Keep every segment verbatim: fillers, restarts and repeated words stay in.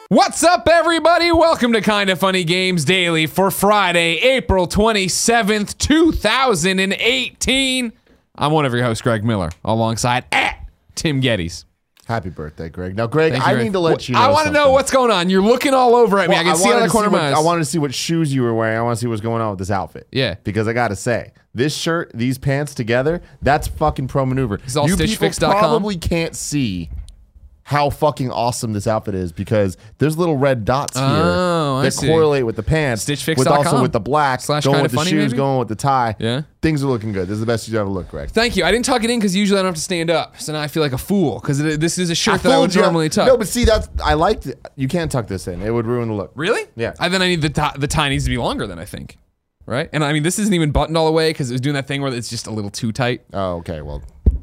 What's up, everybody? Welcome to Kinda Funny Games Daily for Friday, April twenty-seventh, two thousand eighteen. I'm one of your hosts, Greg Miller, alongside at Tim Gettys. Happy birthday, Greg. Now, Greg, Thank I you, need Greg. to let you know I want to know what's going on. You're looking all over at me. Well, I can I see out of the corner of what, my eyes. I wanted to see what shoes you were wearing. I want to see what's going on with this outfit. Yeah. Because I got to say, this shirt, these pants together, that's fucking pro maneuver. It's all you stitch people fix dot com. probably can't see how fucking awesome this outfit is because there's little red dots here Oh, I that see. correlate with the pants. stitch fix with dot com. also with the black, Slash going kinda with the funny, shoes, maybe? going with the tie. Yeah. Things are looking good. This is the best you ever look, Greg. Thank you. I didn't tuck it in because usually I don't have to stand up. So now I feel like a fool because this is a shirt that I would fooled you. normally tuck. No, but see, that's I liked it. You can't tuck this in. It would ruin the look. Really? Yeah. I, then I need the tie, the tie needs to be longer than I think. Right? And I mean, this isn't even buttoned all the way because it was doing that thing where it's just a little too tight. Oh, okay. Well,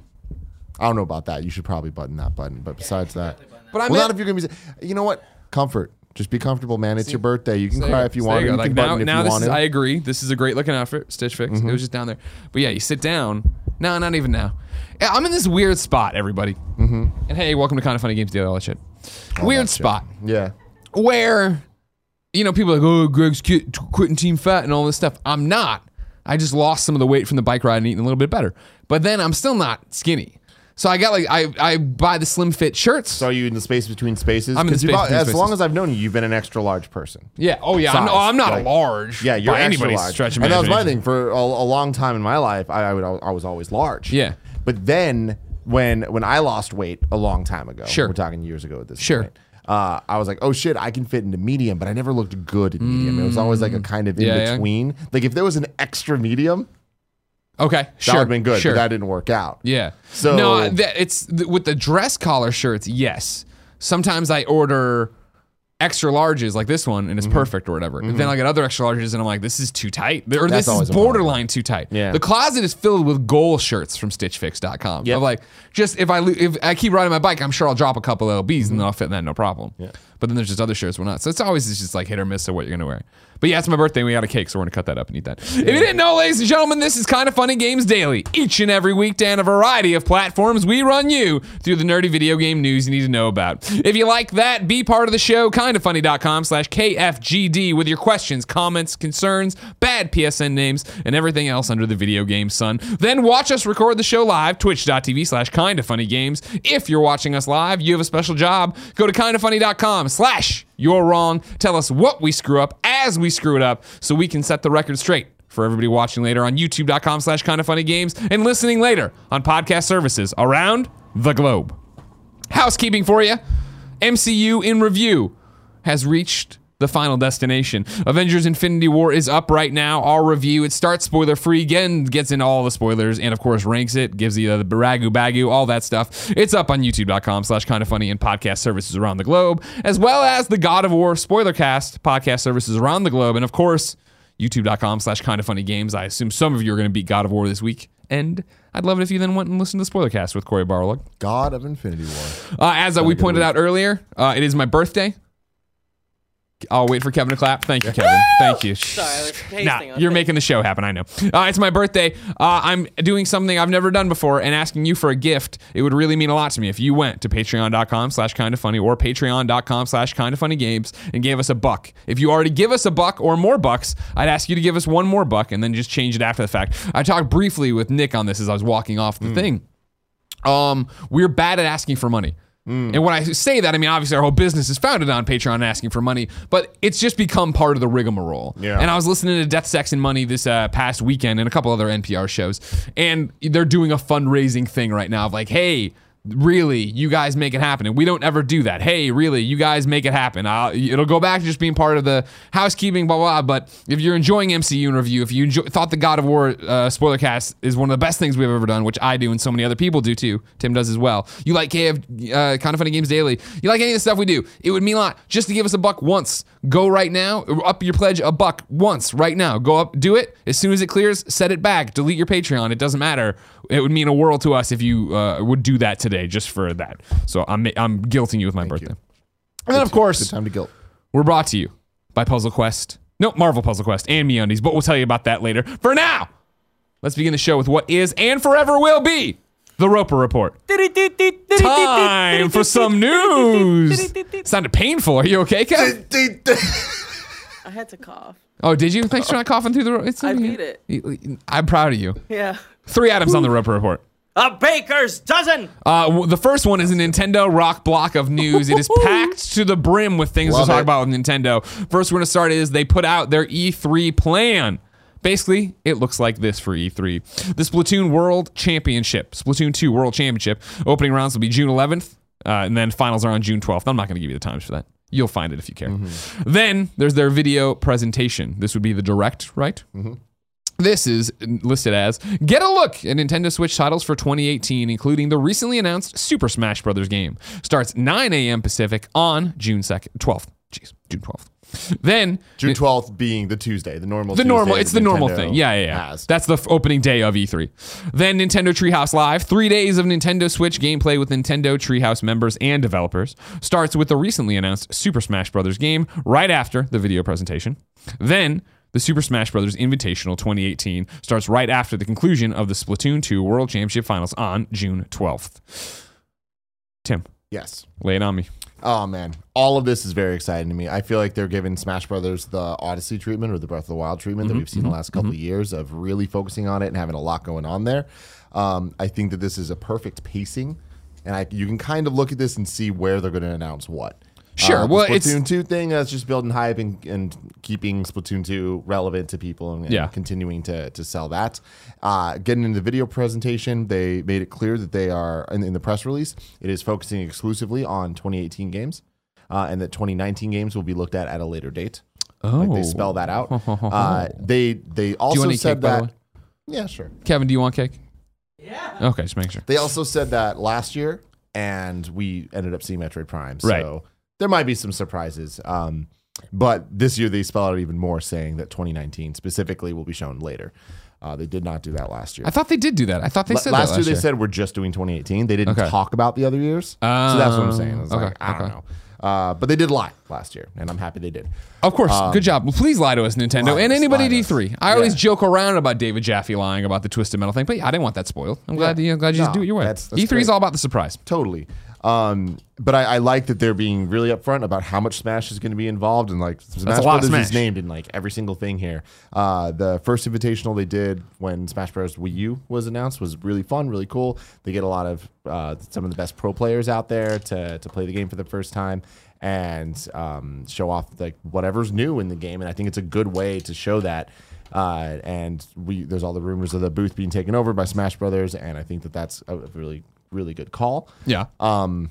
I don't know about that. You should probably button that button. But besides that, But I well, meant- not if you're gonna be. You know what? Comfort. Just be comfortable, man. It's your birthday. You can So cry if you so want. there You, you go. can Like button now, if now you this want is, to. I agree. This is a great looking outfit. Stitch Fix. Mm-hmm. It was just down there. But yeah, you sit down. No, not even now. Yeah, I'm in this weird spot, everybody. Mm-hmm. And hey, welcome to Kinda Funny Games Daily. All that shit. Weird that shit. spot Yeah. where, you know, people are like, oh, Greg's quit, quitting Team Fat and all this stuff. I'm not. I just lost some of the weight from the bike ride and eating a little bit better. But then I'm still not skinny. So I got like, I, I buy the slim fit shirts. So are you in the space between spaces? I'm in the 'Cause you've space al- between As spaces. long as I've known you, you've been an extra large person. Yeah. Oh yeah. I'm, Size, oh, I'm not like- a large. Yeah, you're by extra anybody's large. stretch of And that was my imagination. thing for a, a long time in my life. I, I would I was always large. Yeah. But then when when I lost weight a long time ago, Sure. we're talking years ago at this Sure. point. Uh, I was like, oh shit, I can fit into medium, but I never looked good in medium. It was always like a kind of in Yeah, yeah. between. Like if there was an extra medium, Okay. that Sure. would have been good, Sure. but that didn't work out. Yeah. So- no, th- it's th- with the dress collar shirts. Yes. Sometimes I order extra larges like this one and it's perfect or whatever. And then I get other extra larges and I'm like, this is too tight. Or That's this always is a problem. borderline too tight. Yeah. The closet is filled with goal shirts from stitch fix dot com. Yep. Of like, just if I lo- if I keep riding my bike, I'm sure I'll drop a couple L Bs and then I'll fit in that no problem. Yeah. But then there's just other shirts we're not. So it's always just like hit or miss of what you're gonna wear. But yeah, it's my birthday and we got a cake, so we're gonna cut that up and eat that. If you didn't know, ladies and gentlemen, this is Kinda Funny Games Daily. Each and every weekday on a variety of platforms, we run you through the nerdy video game news you need to know about. If you like that, be part of the show, kinda funny dot com slash K F G D with your questions, comments, concerns, bad P S N names, and everything else under the video game sun. Then watch us record the show live, twitch dot T V slash Kinda Funny Games. If you're watching us live, you have a special job. Go to kinda funny dot com slash You're Wrong. Tell us what we screw up as we screw it up so we can set the record straight for everybody watching later on youtube dot com slash Kinda Funny Games and listening later on podcast services around the globe. Housekeeping for you. M C U in review has reached the final destination. Avengers Infinity War is up right now. Our review, it starts spoiler free, again, gets into all the spoilers, and of course ranks it, gives you the baragu bagu, all that stuff. It's up on youtube dot com slash Kinda Funny and podcast services around the globe, as well as the God of War spoiler cast podcast services around the globe, and of course, youtube dot com slash Kinda Funny Games. I assume some of you are going to beat God of War this week, and I'd love it if you then went and listened to the spoiler cast with Corey Barlog. God of Infinity War. Uh, as uh, we good pointed week. out earlier, uh, it is my birthday. I'll wait for Kevin to clap. Thank you, Kevin. Thank you. Sorry, I was tasting. Nah, I was you're tasting. making the show happen, I know. Uh, it's my birthday. Uh, I'm doing something I've never done before and asking you for a gift. It would really mean a lot to me if you went to patreon dot com slash Kinda Funny or patreon dot com slash Kinda Funny Games and gave us a buck. If you already give us a buck or more bucks, I'd ask you to give us one more buck and then just change it after the fact. I talked briefly with Nick on this as I was walking off the thing. Um, we're bad at asking for money. And when I say that, I mean, obviously our whole business is founded on Patreon and asking for money, but it's just become part of the rigmarole. Yeah. And I was listening to Death, Sex, and Money this uh, past weekend and a couple other N P R shows, and they're doing a fundraising thing right now of like, hey, really, you guys make it happen. And we don't ever do that. Hey, really, you guys make it happen. Uh, it'll go back to just being part of the housekeeping, blah, blah, blah. But if you're enjoying M C U in review, if you enjoy, thought the God of War uh, spoiler cast is one of the best things we've ever done, which I do and so many other people do too, Tim does as well. You like K F, uh, Kinda Funny Games Daily, you like any of the stuff we do, it would mean a lot just to give us a buck once. Go right now, up your pledge a buck once right now. Go up, do it. As soon as it clears, set it back, delete your Patreon. It doesn't matter. It would mean a world to us if you uh, would do that today just for that. So I'm I'm guilting you with my Thank birthday. you. And then, of course, Good time to guilt. we're brought to you by Puzzle Quest. No, Marvel Puzzle Quest and MeUndies, but we'll tell you about that later. For now, let's begin the show with what is and forever will be The Roper Report. Time for some news. Sounded painful. Are you okay, Kev? I had to cough. Oh, did you? Thanks for not coughing through the. It's I okay. beat it. I'm proud of you. Yeah. Three items on the Roper Report. A baker's dozen. Uh, w- the first one is a Nintendo rock block of news. It is packed to the brim with things Love to talk it. about with Nintendo. First, we're going to start is they put out their E three plan. Basically, it looks like this for E three. The Splatoon World Championship, Splatoon two World Championship, opening rounds will be June eleventh, uh, and then finals are on June twelfth. I'm not going to give you the times for that. You'll find it if you care. Mm-hmm. Then there's their video presentation. This would be the direct, right? Mm-hmm. This is listed as get a look at Nintendo Switch titles for twenty eighteen, including the recently announced Super Smash Bros. Game. Starts nine a.m. Pacific on June second, twelfth. Jeez, June twelfth. Then June twelfth being the Tuesday, the normal the Tuesday normal, that it's the normal Nintendo thing. Yeah, yeah, yeah. has. That's the f- opening day of E three. Then Nintendo Treehouse Live, three days of Nintendo Switch gameplay with Nintendo Treehouse members and developers. Starts with the recently announced Super Smash Bros. Game right after the video presentation. Then the Super Smash Bros. Invitational twenty eighteen starts right after the conclusion of the Splatoon two World Championship Finals on June twelfth. Tim, Yes. lay it on me. Oh man, all of this is very exciting to me. I feel like they're giving Smash Brothers the Odyssey treatment or the Breath of the Wild treatment Mm-hmm, that we've seen the last couple of years of really focusing on it and having a lot going on there. Um, I think that this is a perfect pacing, and I, you can kind of look at this and see where they're going to announce what. Sure. Uh, Well, the it's- Splatoon two thing that's just building hype and, and keeping Splatoon two relevant to people and, and Yeah. continuing to, to sell that. Uh, getting into the video presentation, they made it clear that they are, in, in the press release, it is focusing exclusively on twenty eighteen games. Uh, and that twenty nineteen games will be looked at at a later date. Oh. Like they spell that out. uh, they they also any said cake, by the that. way? Yeah, sure. Kevin, do you want cake? Yeah. Okay, just make sure. They also said that last year, and we ended up seeing Metroid Prime. So Right. there might be some surprises. Um, but this year they spell out even more, saying that twenty nineteen specifically will be shown later. Uh, they did not do that last year. I thought they did do that. I thought they La- said last that year last they year. said we're just doing twenty eighteen. They didn't Okay. talk about the other years. so that's what I'm saying. I was okay, like, I don't okay. know. Uh, but they did lie last year, and I'm happy they did. Of course. Good job. Well, please lie to us, Nintendo, lie and to us, anybody lie at to E us. three. I always Yeah. joke around about David Jaffe lying about the Twisted Metal thing, but yeah, I didn't want that spoiled. I'm glad, you, I'm glad you just No, do it your way. that's- that's E three is great. all about the surprise. Totally. Um, but I, I like that they're being really upfront about how much Smash is going to be involved, and like Smash a lot of Brothers is Smash. named in like every single thing here. Uh, the first invitational they did when Smash Bros. Wii U was announced was really fun, really cool. They get a lot of uh, some of the best pro players out there to to play the game for the first time and um, show off like whatever's new in the game. And I think it's a good way to show that. Uh, and we there's all the rumors of the booth being taken over by Smash Brothers, and I think that that's a really really good call. Yeah. Um,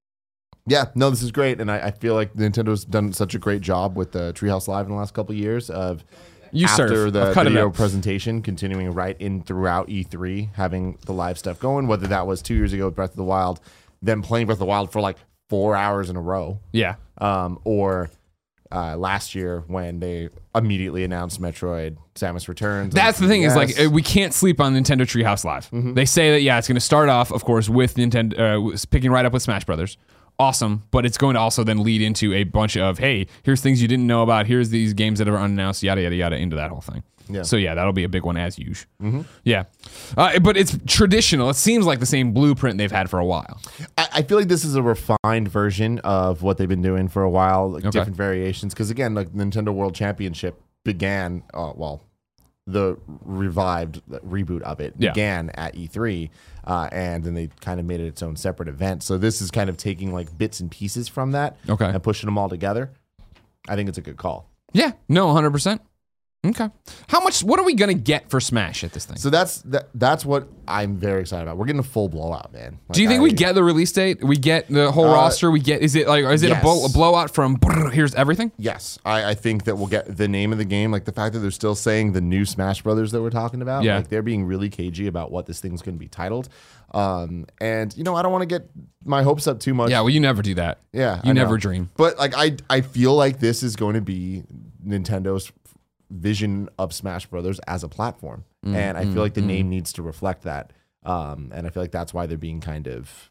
yeah, no, this is great, and I, I feel like Nintendo's done such a great job with the Treehouse Live in the last couple of years of You after serve. the I've cut it video up. presentation, continuing right in throughout E three, having the live stuff going. Whether that was two years ago with Breath of the Wild, them playing Breath of the Wild for like four hours in a row, Yeah. um, or uh, last year when they immediately announced Metroid: Samus Returns. That's the thing is like Yes. uh, we can't sleep on Nintendo Treehouse Live. Mm-hmm. They say that yeah, it's going to start off, of course, with Nintendo uh, with- picking right up with Smash Brothers. Awesome, but it's going to also then lead into a bunch of hey, here's things you didn't know about. Here's these games that are unannounced, yada yada yada, into that whole thing. Yeah. So yeah, that'll be a big one as usual. Mm-hmm. Yeah, uh, but it's traditional. It seems like the same blueprint they've had for a while. I, I feel like this is a refined version of what they've been doing for a while, like Okay. different variations. Because again, like Nintendo World Championship began, uh, well, the revived reboot of it Yeah. began at E three, uh, and then they kind of made it its own separate event. So this is kind of taking like bits and pieces from that, Okay. and pushing them all together. I think it's a good call. Yeah, no, one hundred percent. Okay, how much? What are we gonna get for Smash at this thing? So that's that, that's what I'm very excited about. We're getting a full blowout, man. Like, Do you think I- we get the release date? We get the whole Uh, roster. We get is it like is it yes. a, blow, a blowout from brrr, here's everything? Yes, I, I think that we'll get the name of the game, like the fact that they're still saying the new Smash Brothers that we're talking about. Yeah. Like they're being really cagey about what this thing's going to be titled. Um, and you know, I don't want to get my hopes up too much. Yeah, well, you never do that. yeah, you I know. never dream. But like, I I feel like this is going to be Nintendo's vision of Smash Brothers as a platform, Mm, and I feel like the name needs to reflect that. Um, and I feel like that's why they're being kind of.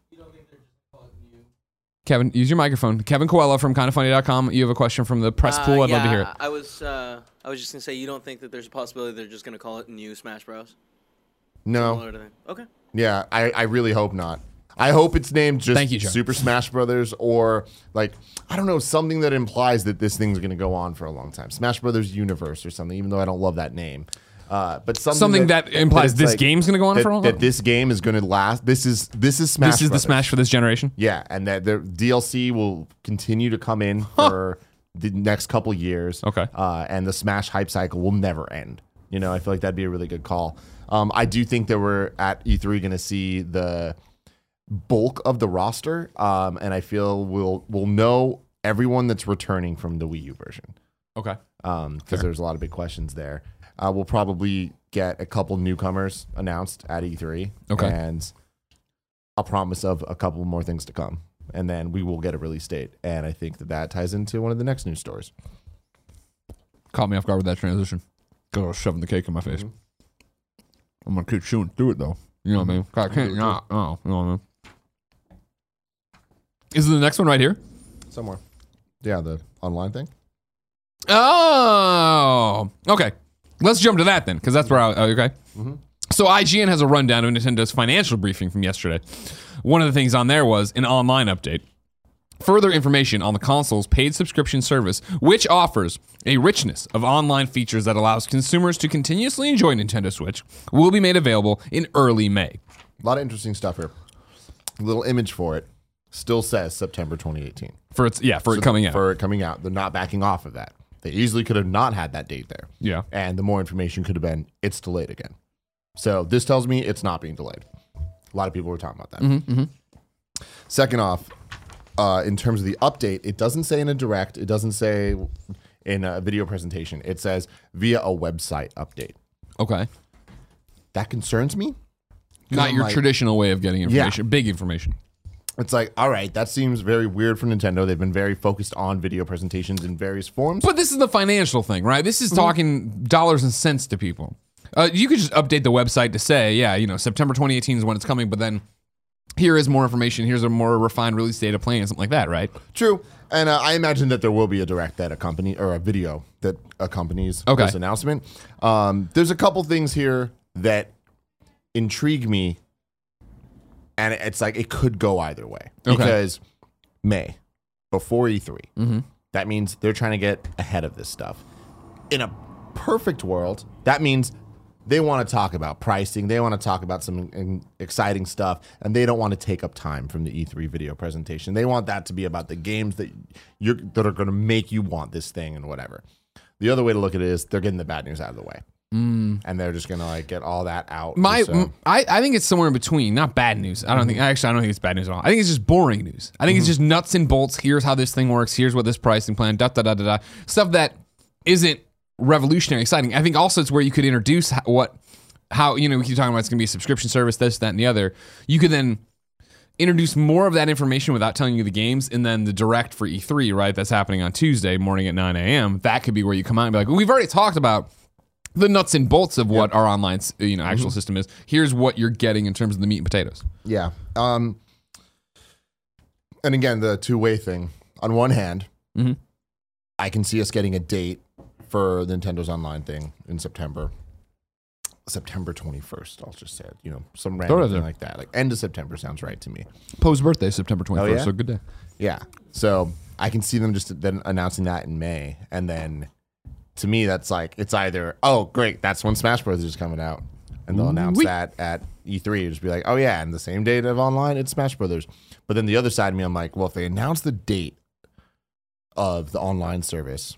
Kevin, use your microphone. Kevin Coelho from kind of funny dot com. You have a question from the press pool. I'd Uh, love to yeah, hear it. I was uh, I was just gonna say you don't think that there's a possibility they're just gonna call it New Smash Bros. No, Similar to that. Okay. Yeah, I, I really hope not. I hope it's named just Thank you, John. Super Smash Brothers, or like I don't know, something that implies that this thing's going to go on for a long time. Smash Brothers Universe or something. Even though I don't love that name, uh, but something, Something that, implies it's this like- game's going to go on that, for a long that time. this game is going to last. This is this is Smash. This is the Brothers. Smash for this generation. Yeah, and that the D L C will continue to come in for the next couple years. Okay. Uh, and the Smash hype cycle will never end. You know, I feel like that'd be a really good call. Um, I do think that we're at E three going to see the bulk of the roster, um, and I feel we'll we'll know everyone that's returning from the Wii U version. Okay. Um, because there's a lot of big questions there. Uh, we'll probably get a couple newcomers announced at E three. Okay. And a promise of a couple more things to come. And then we will get a release date. And I think that that ties into one of the next news stories. Caught me off guard with that transition. Because I was shoving the cake in my face. I'm going to keep chewing through it, though. You know what I mean? I can't not. Oh, you know what I mean? Is it the next one right here? Somewhere. Yeah, the online thing. Oh, okay. Let's jump to that then, because that's where I. Okay. So I G N has a rundown of Nintendo's financial briefing from yesterday. One of the things on there was an online update. Further information on the console's paid subscription service, which offers a richness of online features that allows consumers to continuously enjoy Nintendo Switch, will be made available in early May. A lot of interesting stuff here. A little image for it still says September twenty eighteen. For its yeah, for it coming out. For it coming out. They're not backing off of that. They easily could have not had that date there. Yeah. And the more information could have been, it's delayed again. So this tells me it's not being delayed. A lot of people were talking about that. Mm-hmm, Second off, uh, in terms of the update, it doesn't say in a direct, it doesn't say in a video presentation. It says via a website update. Okay. That concerns me. 'Cause Not I'm your like- traditional way of getting information. Big information. It's like, all right, that seems very weird for Nintendo. They've been very focused on video presentations in various forms. But this is the financial thing, right? This is talking dollars and cents to people. Uh, you could just update the website to say, yeah, you know, September twenty eighteen is when it's coming, but then here is more information. Here's a more refined release date of playing, something like that, right? True. And uh, I imagine that there will be a direct that accompany or a video that accompanies Okay. this announcement. Um, there's a couple things here that intrigue me, and it's like it could go either way Okay. because May before E three. Mm-hmm. That means they're trying to get ahead of this stuff. In a perfect world, that means they want to talk about pricing. They want to talk about some in- exciting stuff, and they don't want to take up time from the E three video presentation. They want that to be about the games that you're that are going to make you want this thing and whatever. The other way to look at it is they're getting the bad news out of the way, mm. and they're just going to like get all that out. My, So- m- I, I think it's somewhere in between. Not bad news. I don't think. Actually, I don't think it's bad news at all. I think it's just boring news. I think it's just nuts and bolts. Here's how this thing works. Here's what this pricing plan. Da da da da da. Stuff that isn't revolutionary, exciting. I think also it's where you could introduce how, what, how you know we keep talking about it's going to be a subscription service, this, that, and the other. You could then introduce more of that information without telling you the games, and then the direct for E three, right? That's happening on Tuesday morning at nine a.m. That could be where you come out and be like, well, we've already talked about the nuts and bolts of what our online, you know, actual system is. Here's what you're getting in terms of the meat and potatoes. Yeah. Um, and again, the two-way thing. On one hand, Mhm. I can see us getting a date for Nintendo's online thing in September. September twenty-first, I'll just say it. You know, some Throw it random there. thing like that. Like end of September sounds right to me. Poe's birthday, September twenty-first, yeah? so good day. Yeah. So I can see them just then announcing that in May. And then to me, that's like, it's either, oh, great, that's when Smash Bros. Is coming out. And they'll announce Wee. that at E three. It'll just be like, oh, yeah, and the same date of online, it's Smash Brothers. But then the other side of me, I'm like, well, if they announce the date of the online service,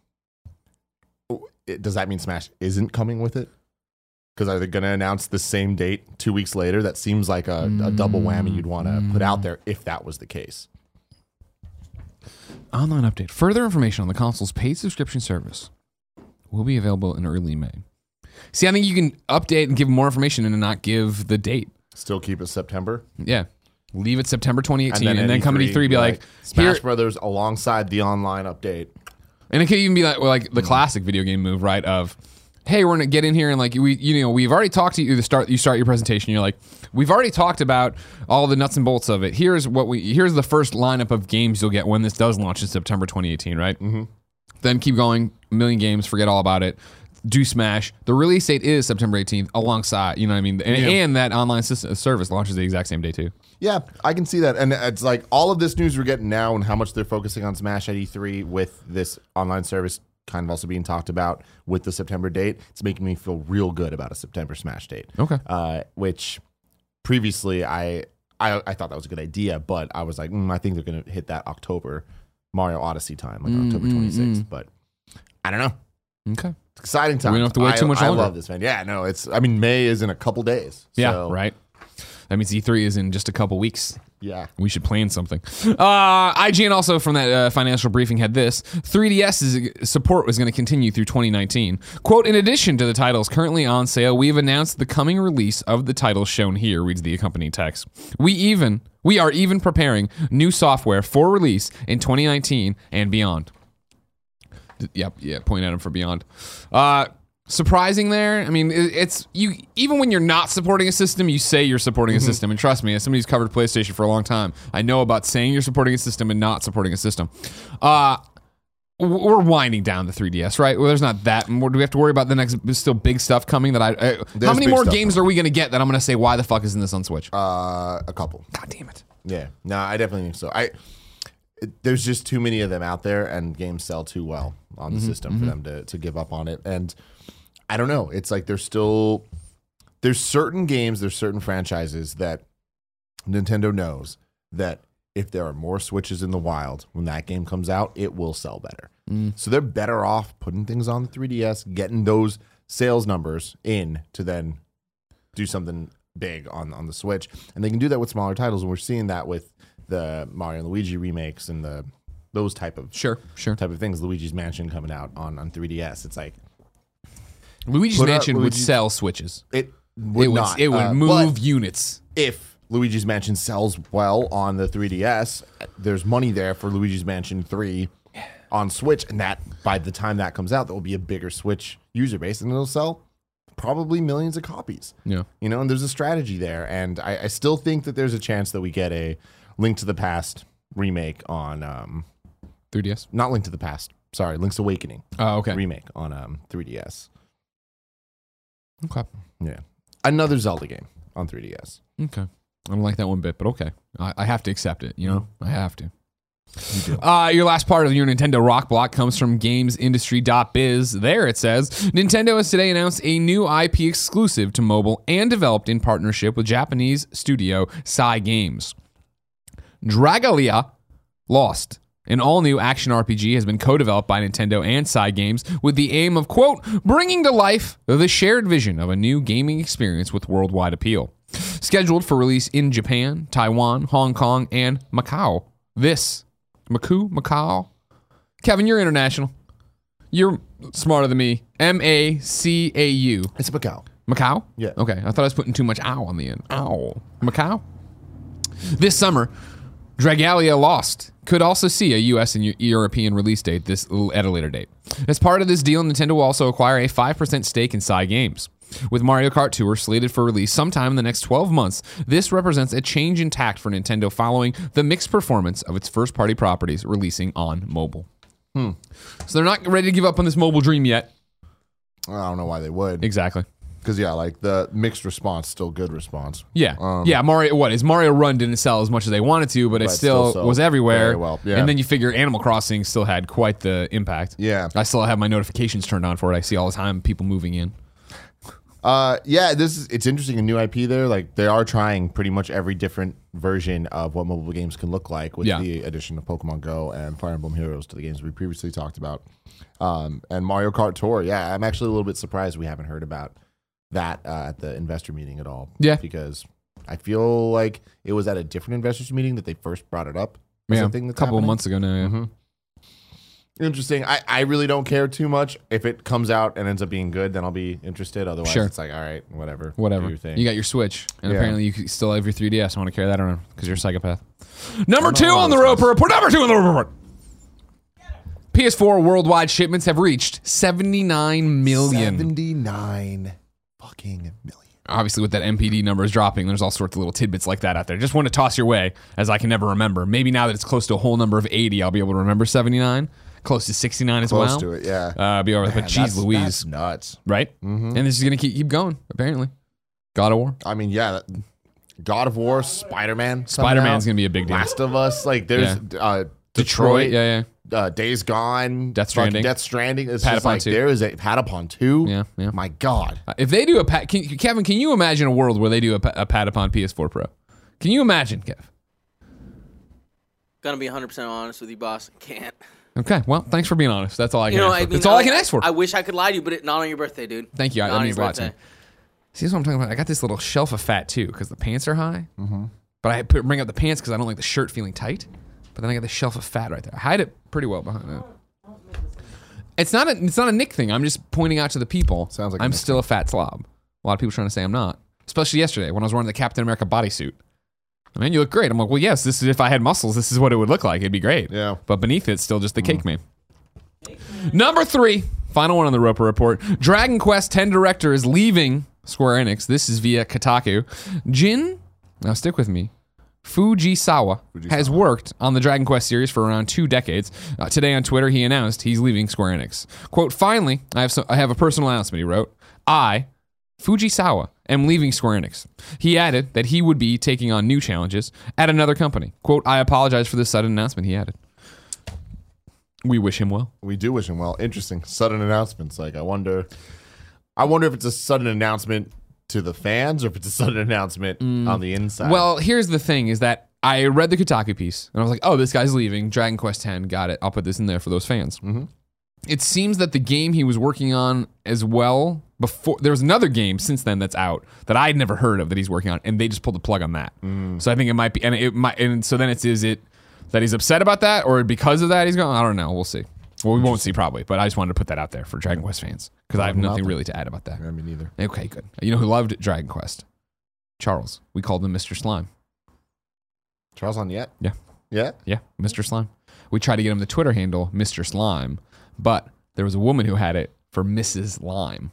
it, does that mean Smash isn't coming with it? Because are they going to announce the same date two weeks later? That seems like a, a double whammy you'd want to put out there if that was the case. Online update. Further information on the console's paid subscription service will be available in early May. See, I think you can update and give more information and not give the date. Still keep it September. Yeah. Leave it September twenty eighteen and then, at come at E three and be like, Smash here, Brothers alongside the online update. and it could even be like, well, like the classic video game move, right? Of, hey, we're gonna get in here and like we, you know, we've already talked to you. The start, you start your presentation. You're like, we've already talked about all the nuts and bolts of it. Here's what we, here's the first lineup of games you'll get when this does launch in September twenty eighteen, right? Mm-hmm. Then keep going, a million games, forget all about it. do Smash. The release date is September eighteenth alongside, you know what I mean? And, Yeah. and that online system, service launches the exact same day too. Yeah, I can see that. And it's like all of this news we're getting now and how much they're focusing on Smash at E three with this online service kind of also being talked about with the September date. It's making me feel real good about a September Smash date. Okay. Uh, which previously I, I I thought that was a good idea, but I was like, mm, I think they're going to hit that October Mario Odyssey time, like Mm, October mm, twenty-sixth. mm. But I don't know. Okay. It's exciting time. We don't have to wait too much I, longer. I love this, man. Yeah, no, it's, I mean, May is in a couple days. Yeah, so, right. That means E three is in just a couple weeks. Yeah. We should plan something. Uh, I G N also from that uh, financial briefing had this. three D S's support was going to continue through twenty nineteen. Quote, in addition to the titles currently on sale, we've announced the coming release of the titles shown here, reads the accompanying text. We even, we are even preparing new software for release in twenty nineteen and beyond. Yep, yeah, point at him for beyond. Uh, surprising there. I mean, it, it's you. Even when you're not supporting a system, you say you're supporting a system. And trust me, as somebody who's covered PlayStation for a long time, I know about saying you're supporting a system and not supporting a system. Uh, w- we're winding down the three D S, right? Well, there's not that more. Do we have to worry about the next still big stuff coming? That I. I how There's many big more stuff games are we going to get that I'm going to say why the fuck isn't this on Switch? Uh, a couple. God damn it. Yeah, no, I definitely think so. I it, there's just too many of them out there, and games sell too well on the Mm-hmm, system for them to to give up on it. And I don't know. It's like there's still there's certain games, there's certain franchises that Nintendo knows that if there are more Switches in the wild when that game comes out, it will sell better. Mm. So they're better off putting things on the three D S, getting those sales numbers in to then do something big on, on the Switch. And they can do that with smaller titles. And we're seeing that with the Mario and Luigi remakes and the those type of Sure, sure. type of things. Luigi's Mansion coming out on, on three D S. It's like Luigi's Put out Mansion would Luigi's- sell Switches. it would it would, not. it would uh, move but units. if Luigi's Mansion sells well on the three D S, there's money there for Luigi's Mansion three on Switch, and that by the time that comes out, there will be a bigger Switch user base, and it'll sell probably millions of copies. Yeah. You know, and there's a strategy there, and I, I still think that there's a chance that we get a Link to the Past remake on, um, three D S. not Link to the Past, sorry, Link's Awakening Oh, okay. remake on um, three D S. Okay. Yeah, another Zelda game on three D S. Okay. I don't like that one bit, but okay. I, I have to accept it, you know? I have to. You do. Uh, your last part of your Nintendo Rock Block comes from gamesindustry dot biz. There it says, Nintendo has today announced a new I P exclusive to mobile and developed in partnership with Japanese studio Cygames. Dragalia Lost, an all-new action R P G, has been co-developed by Nintendo and Cygames with the aim of, quote, bringing to life the shared vision of a new gaming experience with worldwide appeal. Scheduled for release in Japan, Taiwan, Hong Kong, and Macau. This, Macau, Macau? Kevin, you're international. You're smarter than me. M A C A U. It's a Macau. Macau? Yeah. Okay, I thought I was putting too much ow on the end. Ow. Macau? This summer, Dragalia Lost could also see a U S and Eu- European release date this at a later date. As part of this deal, Nintendo will also acquire a five percent stake in Cygames. With Mario Kart Tour slated for release sometime in the next twelve months, this represents a change in tact for Nintendo following the mixed performance of its first-party properties releasing on mobile. Hmm. So they're not ready to give up on this mobile dream yet. I don't know why they would. Exactly. Because, yeah, like the mixed response, still good response. Yeah, Um, yeah. Mario, what is Mario Run didn't sell as much as they wanted to, but it But still, still sold was everywhere. very well, yeah. And then you figure Animal Crossing still had quite the impact. Yeah. I still have my notifications turned on for it. I see all the time people moving in. Uh, yeah, this is it's interesting. A new I P there. Like they are trying pretty much every different version of what mobile games can look like with Yeah. the addition of Pokemon Go and Fire Emblem Heroes to the games we previously talked about. Um, and Mario Kart Tour. Yeah, I'm actually a little bit surprised we haven't heard about that uh, at the investor meeting at all. Yeah. because I feel like it was at a different investors meeting that they first brought it up. as Yeah, a thing a that's couple of happening. months ago now. Yeah. Mhm. Interesting. I, I really don't care too much. If it comes out and ends up being good, then I'll be interested. Otherwise, Sure. it's like, all right, whatever. do Whatever. your thing. You got your Switch, and Yeah. apparently you still have your three D S. I want to carry that around because you're a psychopath. Number I'm two not on the one of Roper those Report. Number two on the Roper Report. P S four worldwide shipments have reached seventy-nine million. seventy-nine fucking million. Obviously, with that M P D numbers dropping, there's all sorts of little tidbits like that out there. Just want to toss your way, as I can never remember. Maybe now that it's close to a whole number of eighty, I'll be able to remember seventy-nine. close to sixty-nine as Close well. to it, yeah. Uh, be over. But Man, geez, that's- Louise, that's nuts. right? Mhm. And this is gonna keep keep going. Apparently, God of War, I mean, yeah. that- God of War, Spider Man, Spider Man's gonna be a big deal. Last of Us, like there's uh, Detroit, Detroit, yeah, yeah. uh, Days Gone, Death fucking Stranding. Death Stranding. It's Patapon just like two. there is a Patapon two. Yeah, yeah. My God, Uh, If they do a pat, can, Kevin, can you imagine a world where they do a, pa- a Patapon P S four Pro? Can you imagine, Kev? Gonna be one hundred percent honest with you, boss. Can't. Okay, well, thanks for being honest. That's all I can You know, ask I for. mean, That's all I, I, can ask for. I wish I could lie to you, but it, not on your birthday, dude. Thank you. I- Not that on means a your lot to me. birthday. See, that's what I'm talking about. I got this little shelf of fat too because the pants are high. Mm-hmm. But I put, bring up the pants because I don't like the shirt feeling tight. But then I got the shelf of fat right there. I hide it pretty well behind it. It's not a it's not a Nick thing. I'm just pointing out to the people. Sounds like a I'm Nick still a fat slob. A lot of people trying to say I'm not. Especially yesterday when I was wearing the Captain America bodysuit. I mean, you look great. I'm like, well, yes, this is if I had muscles, this is what it would look like. It'd be great. Yeah. But beneath it, still just the cake man. Number three, final one on the Roper Report. Dragon Quest ten director is leaving Square Enix. This is via Kotaku. Jin, now stick with me, Fujisawa, has worked on the Dragon Quest series for around two decades. Uh, today on Twitter, he announced he's leaving Square Enix. Quote, finally, I have, some, I have a personal announcement, he wrote. I, Fujisawa, am leaving Square Enix. He added that he would be taking on new challenges at another company. Quote, I apologize for this sudden announcement, he added. We wish him well. we do wish him well. Interesting, sudden announcements. Like I wonder, I wonder if it's a sudden announcement to the fans or if it's a sudden announcement on the inside. Well, here's the thing is that I read the Kotaku piece and I was like, oh, this guy's leaving. Dragon Quest ten, got it. I'll put this in there for those fans. Mm-hmm. It seems that the game he was working on as well before, there was another game since then that's out that I'd never heard of that he's working on, and they just pulled the plug on that. So I think it might be, and it might, and so then it's, is it that he's upset about that or because of that he's going, I don't know. We'll see. Well, we won't see probably, but I just wanted to put that out there for Dragon Quest fans because I have nothing Nothing. really to add about that. I mean, neither. Okay, good. You know who loved Dragon Quest? Charles. We called him Mister Slime. Charles on yet? Yeah. Yeah. Yeah, Mister Slime. We tried to get him the Twitter handle, Mister Slime, but there was a woman who had it for Missus Lime.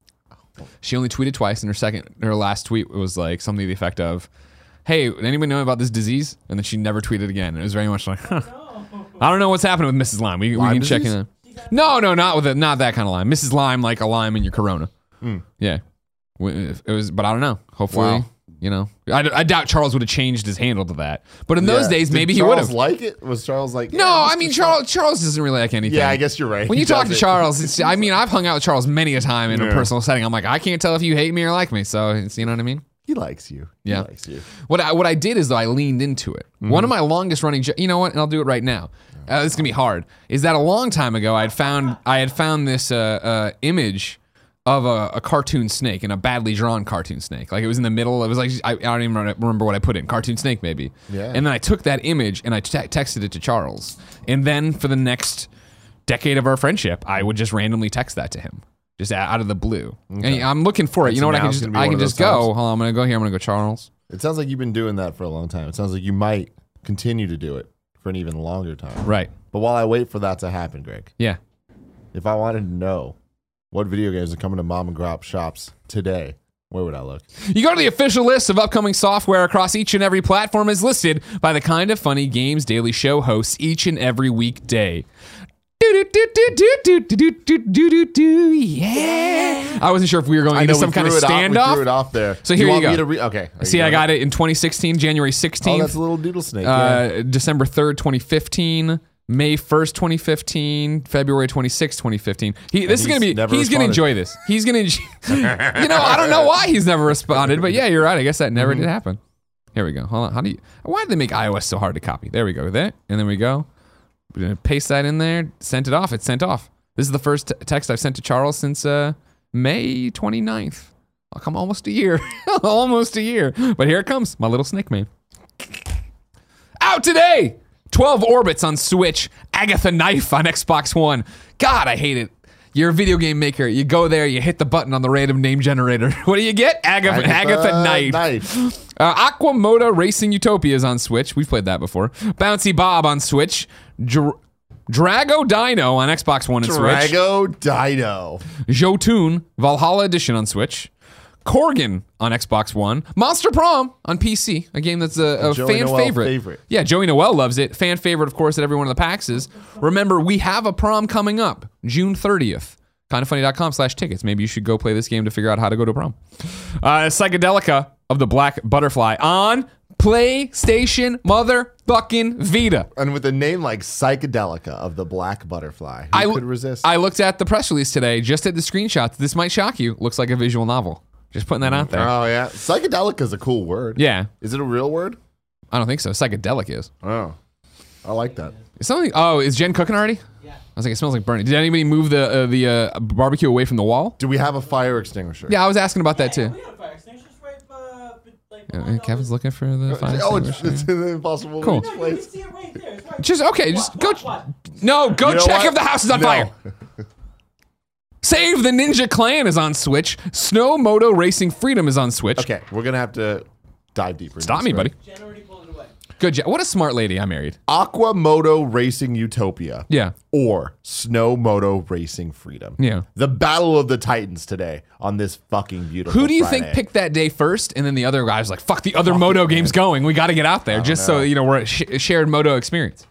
She only tweeted twice, and her second, her last tweet was like something to the effect of, hey, anybody know about this disease? And then she never tweeted again. And it was very much like, huh. I don't know what's happening with Missus Lime. We, we Lyme can check disease? in. No, no, not with it, not that kind of lime. Missus Lime, like a lime in your Corona. Yeah, it was, but I don't know. Hopefully, Wow. you know, I, I doubt Charles would have changed his handle to that. But in those Yeah. days, Did maybe he Charles would have. like it? Was Charles like? No, yeah, I Mister mean Slime? Charles. Charles doesn't really like anything. Yeah, I guess you're right. When He you talk to doesn't. Charles, it's, I mean, I've hung out with Charles many a time in a Yeah. personal setting. I'm like, I can't tell if you hate me or like me. So, it's, you know what I mean? He likes you. Yeah. He likes you. What I, what I did is though I leaned into it. Mm-hmm. One of my longest running, jo- you know what? And I'll do it right now. Uh, this is gonna be hard. Is that a long time ago? I had found I had found this uh, uh, image of a, a cartoon snake and a badly drawn cartoon snake. Like it was in the middle. It was like I, I don't even remember what I put in. Cartoon snake maybe. Yeah. And then I took that image and I te- texted it to Charles. And then for the next decade of our friendship, I would just randomly text that to him. Just out of the blue. And I'm looking for it. And You so know what? I now can it's just gonna be I one can of those just go. times. Hold on, I'm gonna go here. I'm gonna go Charles. It sounds like you've been doing that for a long time. It sounds like you might continue to do it for an even longer time. Right. But while I wait for that to happen, Greg, Yeah. if I wanted to know what video games are coming to Mom and Grop shops today, where would I look? You go to the official list of upcoming software across each and every platform is listed by the Kind of Funny Games Daily Show hosts each and every weekday. Yeah. I wasn't sure if we were going into we some kind of threw it off- we standoff. threw it off there. So Do here you want go. me to re- okay. Are See, you I going? got it in twenty sixteen, January Oh, sixteenth, that's a little doodle snake. yeah. uh, December third, twenty fifteen, May first, twenty fifteen, February twenty-sixth, twenty fifteen. He, this is he's going to be, never he's going to responded. enjoy this. He's going to, enjoy, you know, I don't know why he's never responded, but yeah, you're right. I guess that never did happen. Here we go. Hold on. How do you, why did they make iOS so hard to copy? There we go. There. And then we go. We're going to paste that in there. Sent it off. It's sent off. This is the first t- text I've sent to Charles since uh, May twenty-ninth. I'll come almost a year. Almost a year. But here it comes. My little snake man. Out today. twelve Orbits on Switch. Agatha Knife on Xbox One. God, I hate it. You're a video game maker. You go there, you hit the button on the random name generator. What do you get? Agatha, Agatha, Knife. Knife. Uh, Aquamoto Racing Utopia is on Switch. We've played that before. Bouncy Bob on Switch. Dr- Drago Dino on Xbox One and Switch. Drago Dino. Jotun Valhalla Edition on Switch. Corgan on Xbox One, Monster Prom on P C, a game that's a, a Joey fan Noel favorite. favorite. Yeah, Joey Noel loves it. Fan favorite, of course, at every one of the PAX is. Remember, we have a prom coming up, June thirtieth. Kindafunny.com slash tickets. Maybe you should go play this game to figure out how to go to prom. Uh, Psychedelica of the Black Butterfly on PlayStation motherfucking Vita. And with a name like Psychedelica of the Black Butterfly, who I, could resist? I looked at the press release today, just at the screenshots. This might shock you. Looks like a visual novel. Just putting that out there. Oh, yeah. Psychedelica is a cool word. Yeah. Is it a real word? I don't think so. Psychedelic is. Oh, I like that. Is something? Oh, is Jen cooking already? Yeah. I was like, it smells like burning. Did anybody move the uh, the uh, barbecue away from the wall? Do we have a fire extinguisher? Yeah, I was asking about that too. We got a fire extinguisher right, uh, like, Yeah, behind all Kevin's this- looking for the fire Oh, it's, extinguisher. it's in the impossible Cool. reach No, you place. can see it right there. It's right Just okay, just go. Watch, watch. No, go You know check what? if the house is on No. fire. Save the Ninja Clan is on Switch. Snow Moto Racing Freedom is on Switch. Okay, we're gonna have to dive deeper. into Stop this me, story. buddy. Jen already pulled it away. Good job. What a smart lady I married. Aqua Moto Racing Utopia. Yeah. Or Snow Moto Racing Freedom. Yeah. The battle of the Titans today on this fucking beautiful Who do you Friday. think picked that day first? And then the other guy's like, fuck, the other Moto game's going. We got to get out there just so, you know, we're a sh- shared Moto experience.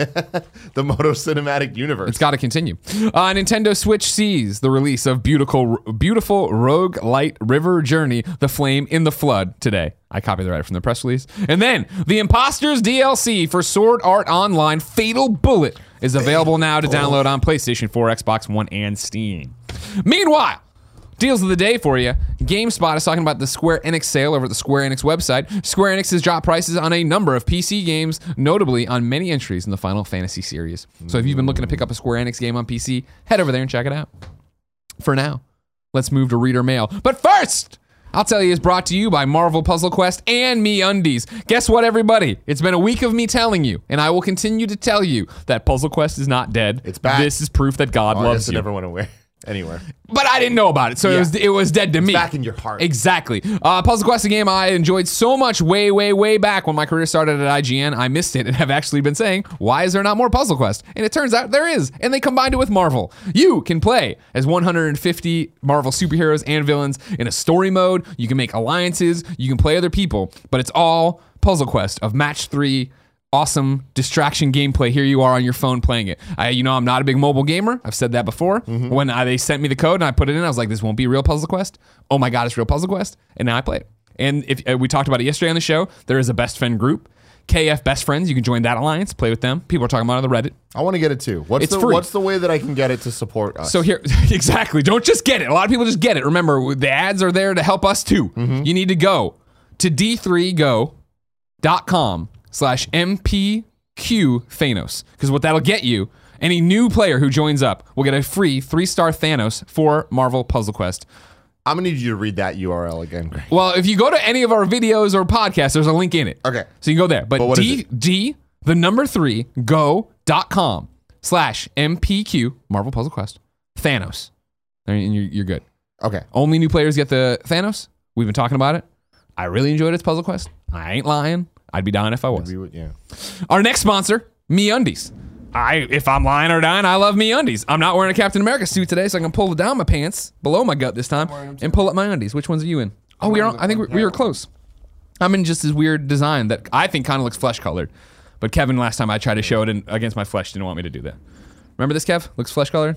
the Moto Cinematic Universe? It's got to continue. Uh, Nintendo Switch sees the release of beautiful, beautiful Rogue Light River Journey, The Flame in the Flood today. I copied the right from the press release. And then the Imposters D L C for Sword Art Online Fatal Bullet is available now to download on PlayStation four, Xbox One, and Steam. Meanwhile, deals of the day for you. GameSpot is talking about the Square Enix sale over at the Square Enix website. Square Enix has dropped prices on a number of P C games, notably on many entries in the Final Fantasy series. So if you've been looking to pick up a Square Enix game on P C, head over there and check it out. For now, let's move to reader mail. But first, I'll tell you, it's brought to you by Marvel Puzzle Quest and MeUndies. Guess what, everybody? It's been a week of me telling you, and I will continue to tell you that Puzzle Quest is not dead. It's back. This is proof that God Oh, I loves guess it you. never went away anywhere. But I didn't know about it, so it Yeah. was it was dead to me. Back in your heart. Exactly. Uh, Puzzle Quest, a game I enjoyed so much way, way, way back when my career started at I G N. I missed it and have actually been saying, why is there not more Puzzle Quest? And it turns out there is, and they combined it with Marvel. You can play as one hundred fifty Marvel superheroes and villains in a story mode. You can make alliances. You can play other people, but it's all Puzzle Quest of match three. Awesome distraction gameplay. Here you are on your phone playing it. I, you know, I'm not a big mobile gamer. I've said that before. Mm-hmm. When I, they sent me the code and I put it in, I was like, this won't be real Puzzle Quest. Oh my God, it's real Puzzle Quest. And now I play it. And if uh, we talked about it yesterday on the show, there is a best friend group, K F Best Friends. You can join that alliance, play with them. People are talking about it on the Reddit. I want to get it too. What's It's the free. What's the way that I can get it to support us? So here, exactly. Don't just get it. A lot of people just get it. Remember, the ads are there to help us too. Mm-hmm. You need to go to d three go dot com slash M P Q Thanos. Because what that'll get you, any new player who joins up will get a free three-star Thanos for Marvel Puzzle Quest. I'm gonna need you to read that U R L again, Greg. Well, if you go to any of our videos or podcasts, there's a link in it. Okay. So you can go there. But, But what is D, it? D, the number three, go dot com slash M P Q, Marvel Puzzle Quest, Thanos. And you're, you're good. Okay. Only new players get the Thanos. We've been talking about it. I really enjoyed its Puzzle Quest. I ain't lying. I'd be dying if I was. We would- yeah. Our next sponsor, MeUndies. I, if I'm lying or dying, I love MeUndies. I'm not wearing a Captain America suit today, so I can pull down my pants below my gut this time and pull up my undies. Which ones are you in? Oh, we are. I think we, we were close. I'm in just this weird design that I think kind of looks flesh colored, but Kevin last time I tried to show it in, against my flesh didn't want me to do that. Remember this, Kev? Looks flesh colored.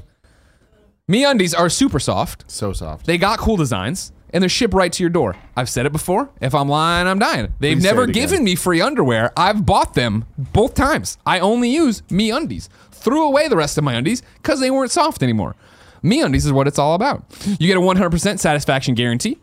MeUndies are super soft. So soft. They got cool designs, and they're shipped right to your door. I've said it before. If I'm lying, I'm dying. They've Please say never it again. given me free underwear. I've bought them both times. I only use MeUndies. Threw away the rest of my undies because they weren't soft anymore. MeUndies is what it's all about. You get a one hundred percent satisfaction guarantee.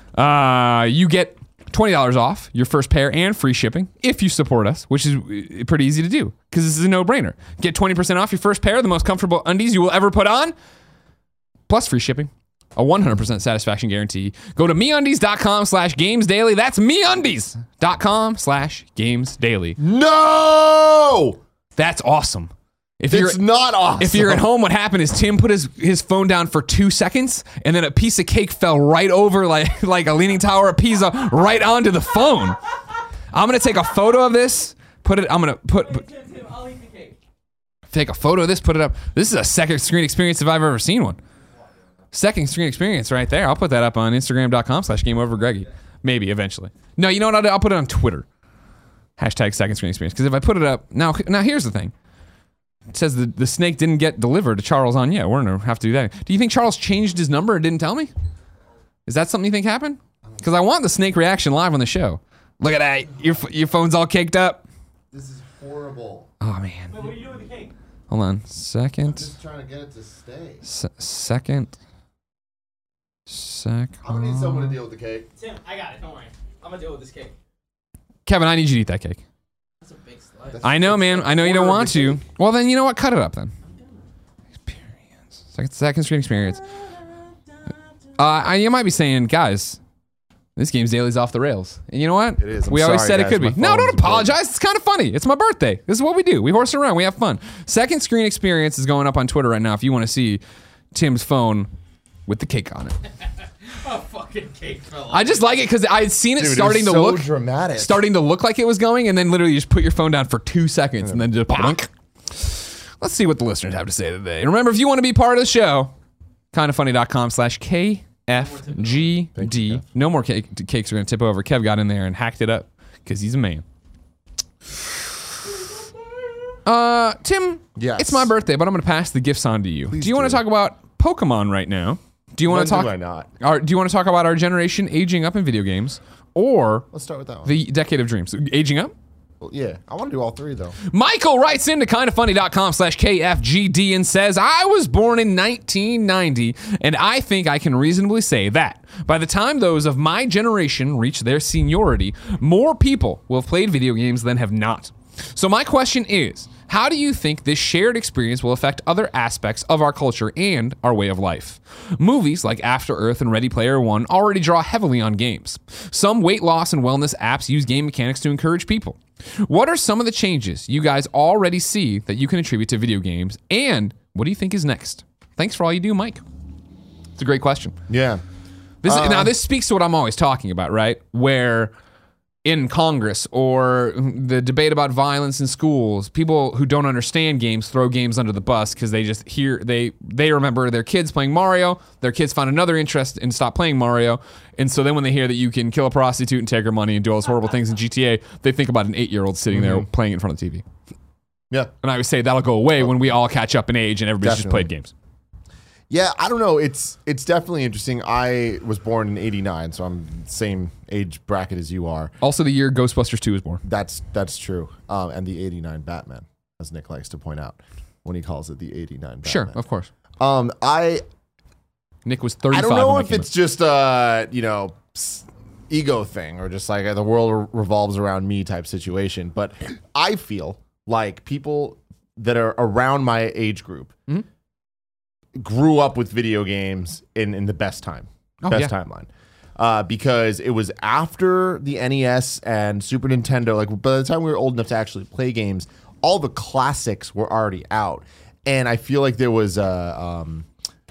Uh, you get twenty dollars off your first pair and free shipping if you support us, which is uh, pretty easy to do because this is a no-brainer. Get twenty percent off your first pair of the most comfortable undies you will ever put on, plus free shipping. A one hundred percent satisfaction guarantee. Go to MeUndies.com slash Games Daily. That's MeUndies.com slash Games Daily. No! That's awesome. If you're It's not awesome. if you're at home, what happened is Tim put his, his phone down for two seconds, and then a piece of cake fell right over like like a Leaning Tower of Pisa right onto the phone. I'm gonna take a photo of this. Put it. I'm gonna put, put Tim, Tim, I'll eat the cake. take a photo of this. Put it up. This is a second screen experience if I've ever seen one. Second screen experience right there. I'll put that up on Instagram.com slash Game Over Greggy. Maybe eventually. No, you know what? I'll, do? I'll put it on Twitter. Hashtag second screen experience. Because if I put it up now, now here's the thing. It says the, the snake didn't get delivered to Charles on yet. We're gonna have to do that. Do you think Charles changed his number and didn't tell me? Is that something you think happened? Because I want the snake reaction live on the show. Look at that. Your your phone's all caked up. This is horrible. Oh man. Wait, what are you doing with the cake? Hold on. Second. Just trying to get it to stay. Se- second. Sec. I'm gonna need someone to deal with the cake. Tim, I got it. Don't worry. I'm gonna deal with this cake. Kevin, I need you to eat that cake. That's a big slice. That's- I know, man. I know you don't Quarter of want the to. cake. Well, then you know what? Cut it up then. Experience. Second, second screen experience. Uh, I, you might be saying, guys, this game's daily's off the rails. And you know what? It is. I'm we always sorry, said guys. it could My be. No, phone's don't important. apologize. It's kind of funny. It's my birthday. This is what we do. We horse around. We have fun. Second screen experience is going up on Twitter right now if you want to see Tim's phone with the cake on it. A fucking cake fell off. I just like it because I had seen it Dude, starting it was to so look dramatic. starting to look like it was going, and then literally you just put your phone down for two seconds and then just bonk. Let's see what the listeners have to say today. And remember, if you want to be part of the show, kindafunny.com slash K F G D. No more cake, cakes are going to tip over. Kev got in there and hacked it up because he's a man. Uh, Tim, Yes. it's my birthday, but I'm going to pass the gifts on to you. Please do you want to do. talk about Pokemon right now? Do you want When to talk? do I not? Our, do you want to talk about our generation aging up in video games, or Let's start with that one. the decade of dreams aging up? Well, yeah, I want to do all three though. Michael writes into kindafunny.com slash KFGD and says, I was born in nineteen ninety, and I think I can reasonably say that by the time those of my generation reach their seniority, more people will have played video games than have not. So my question is, how do you think this shared experience will affect other aspects of our culture and our way of life? Movies like After Earth and Ready Player One already draw heavily on games. Some weight loss and wellness apps use game mechanics to encourage people. What are some of the changes you guys already see that you can attribute to video games, and what do you think is next? Thanks for all you do, Mike. It's a great question. Yeah. This, Uh, now, this speaks to what I'm always talking about, right? Where in Congress or the debate about violence in schools, people who don't understand games throw games under the bus because they just hear they they remember their kids playing Mario. Their kids find another interest and stop playing Mario, and so then when they hear that you can kill a prostitute and take her money and do all those horrible things in G T A, they think about an eight-year-old sitting there playing in front of the T V. Yeah. And I would say that'll go away when we all catch up in age and everybody's just Definitely. played games. Yeah, I don't know. It's it's definitely interesting. I was born in eighty-nine, so I'm same age bracket as you are. Also, the year Ghostbusters two was born. That's that's true. Um, and the eighty-nine Batman, as Nick likes to point out when he calls it the eighty-nine Batman. Sure, of course. Um, I Nick was I thirty-five. don't know when if that came it's just a you know s- ego thing or just like a, the world revolves around me type situation, but I feel like people that are around my age group Mhm. grew up with video games in in the best time, Oh, best yeah. timeline. Uh, because it was after the N E S and Super Nintendo. Like by the time we were old enough to actually play games, all the classics were already out, and I feel like there was a um,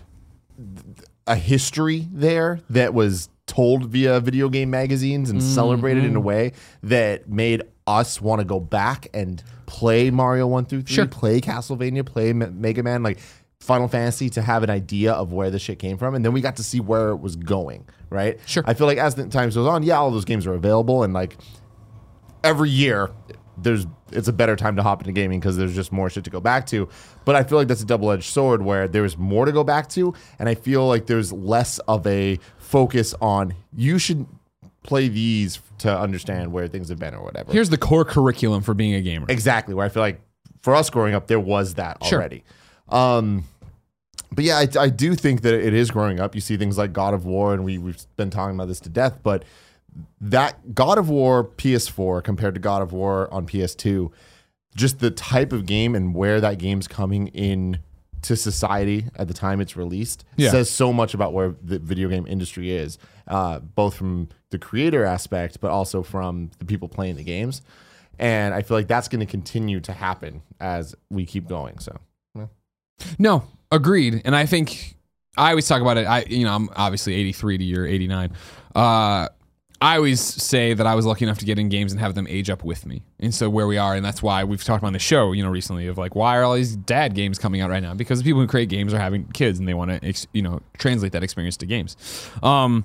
a history there that was told via video game magazines and celebrated in a way that made us want to go back and play Mario one through three, Sure. play Castlevania, play Me- Mega Man, like Final Fantasy, to have an idea of where the shit came from, and then we got to see where it was going. Right? Sure. I feel like as the time goes on, yeah, all those games are available, and like every year there's it's a better time to hop into gaming because there's just more shit to go back to. But I feel like that's a double-edged sword where there's more to go back to, and I feel like there's less of a focus on you should play these to understand where things have been or whatever. Here's the core curriculum for being a gamer. Exactly, where I feel like for us growing up there was that Sure. already. Um But yeah, I, I do think that it is growing up. You see things like God of War, and we, we've been talking about this to death, but that God of War P S four compared to God of War on P S two, just the type of game and where that game's coming in to society at the time it's released Yeah. says so much about where the video game industry is, uh, both from the creator aspect, but also from the people playing the games. And I feel like that's going to continue to happen as we keep going. So, yeah. No, agreed. And I think I always talk about it. I, you know, I'm obviously eighty-three to year eighty-nine. Uh, I always say that I was lucky enough to get in games and have them age up with me. And so where we are, and that's why we've talked about on the show, you know, recently of like, why are all these dad games coming out right now? Because the people who create games are having kids and they want to, you know, translate that experience to games. Um,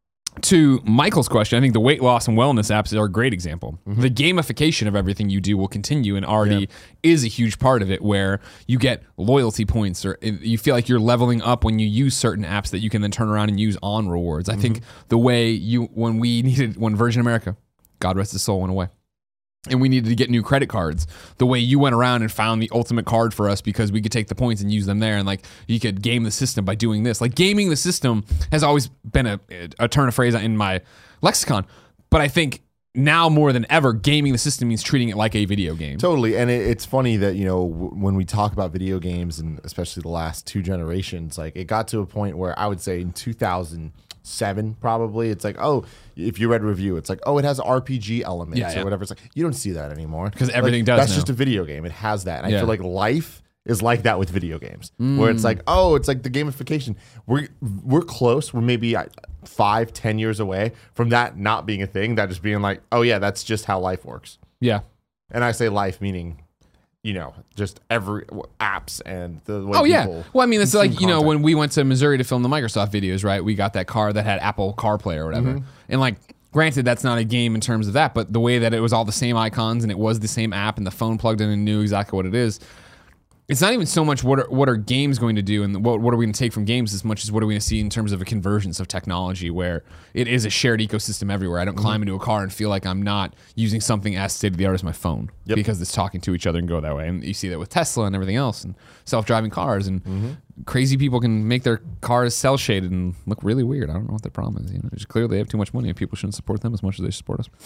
to Michael's question, I think the weight loss and wellness apps are a great example. Mm-hmm. The gamification of everything you do will continue and already yeah. is a huge part of it, where you get loyalty points or you feel like you're leveling up when you use certain apps that you can then turn around and use on rewards. I mm-hmm. think the way you, when we needed, when Virgin America, God rest his soul, went away, and we needed to get new credit cards, the way you went around and found the ultimate card for us because we could take the points and use them there, and like you could game the system by doing this. Like gaming the system has always been a, a turn of phrase in my lexicon, but I think now more than ever, gaming the system means treating it like a video game. Totally, and it, it's funny that, you know, w- when we talk about video games, and especially the last two generations, like it got to a point where I would say in two thousand seven probably, it's like, oh, if you read a review, it's like, oh, it has R P G elements yeah, yeah. or whatever. It's like, you don't see that anymore because everything like, does that's now. Just a video game. It has that, and yeah. I feel like life is like that with video games, mm. where it's like, oh, it's like the gamification. We're we're close. We're maybe five, ten years away from that not being a thing. That just being like, oh yeah, that's just how life works. Yeah, and I say life meaning, you know, just every apps and the way oh yeah. people Well, I mean, it's like, you know, content. when we went to Missouri to film the Microsoft videos, right? We got that car that had Apple CarPlay or whatever, Mm-hmm. and like, granted, that's not a game in terms of that, but the way that it was all the same icons and it was the same app and the phone plugged in and knew exactly what it is. It's not even so much what are, what are games going to do and what, what are we going to take from games as much as what are we going to see in terms of a convergence of technology where it is a shared ecosystem everywhere. I don't mm-hmm. climb into a car and feel like I'm not using something as state of the art as my phone yep. because it's talking to each other and go that way. And you see that with Tesla and everything else and self-driving cars, and mm-hmm. crazy people can make their cars cell shaded and look really weird. I don't know what their problem is. You know, just clearly they have too much money and people shouldn't support them as much as they support us.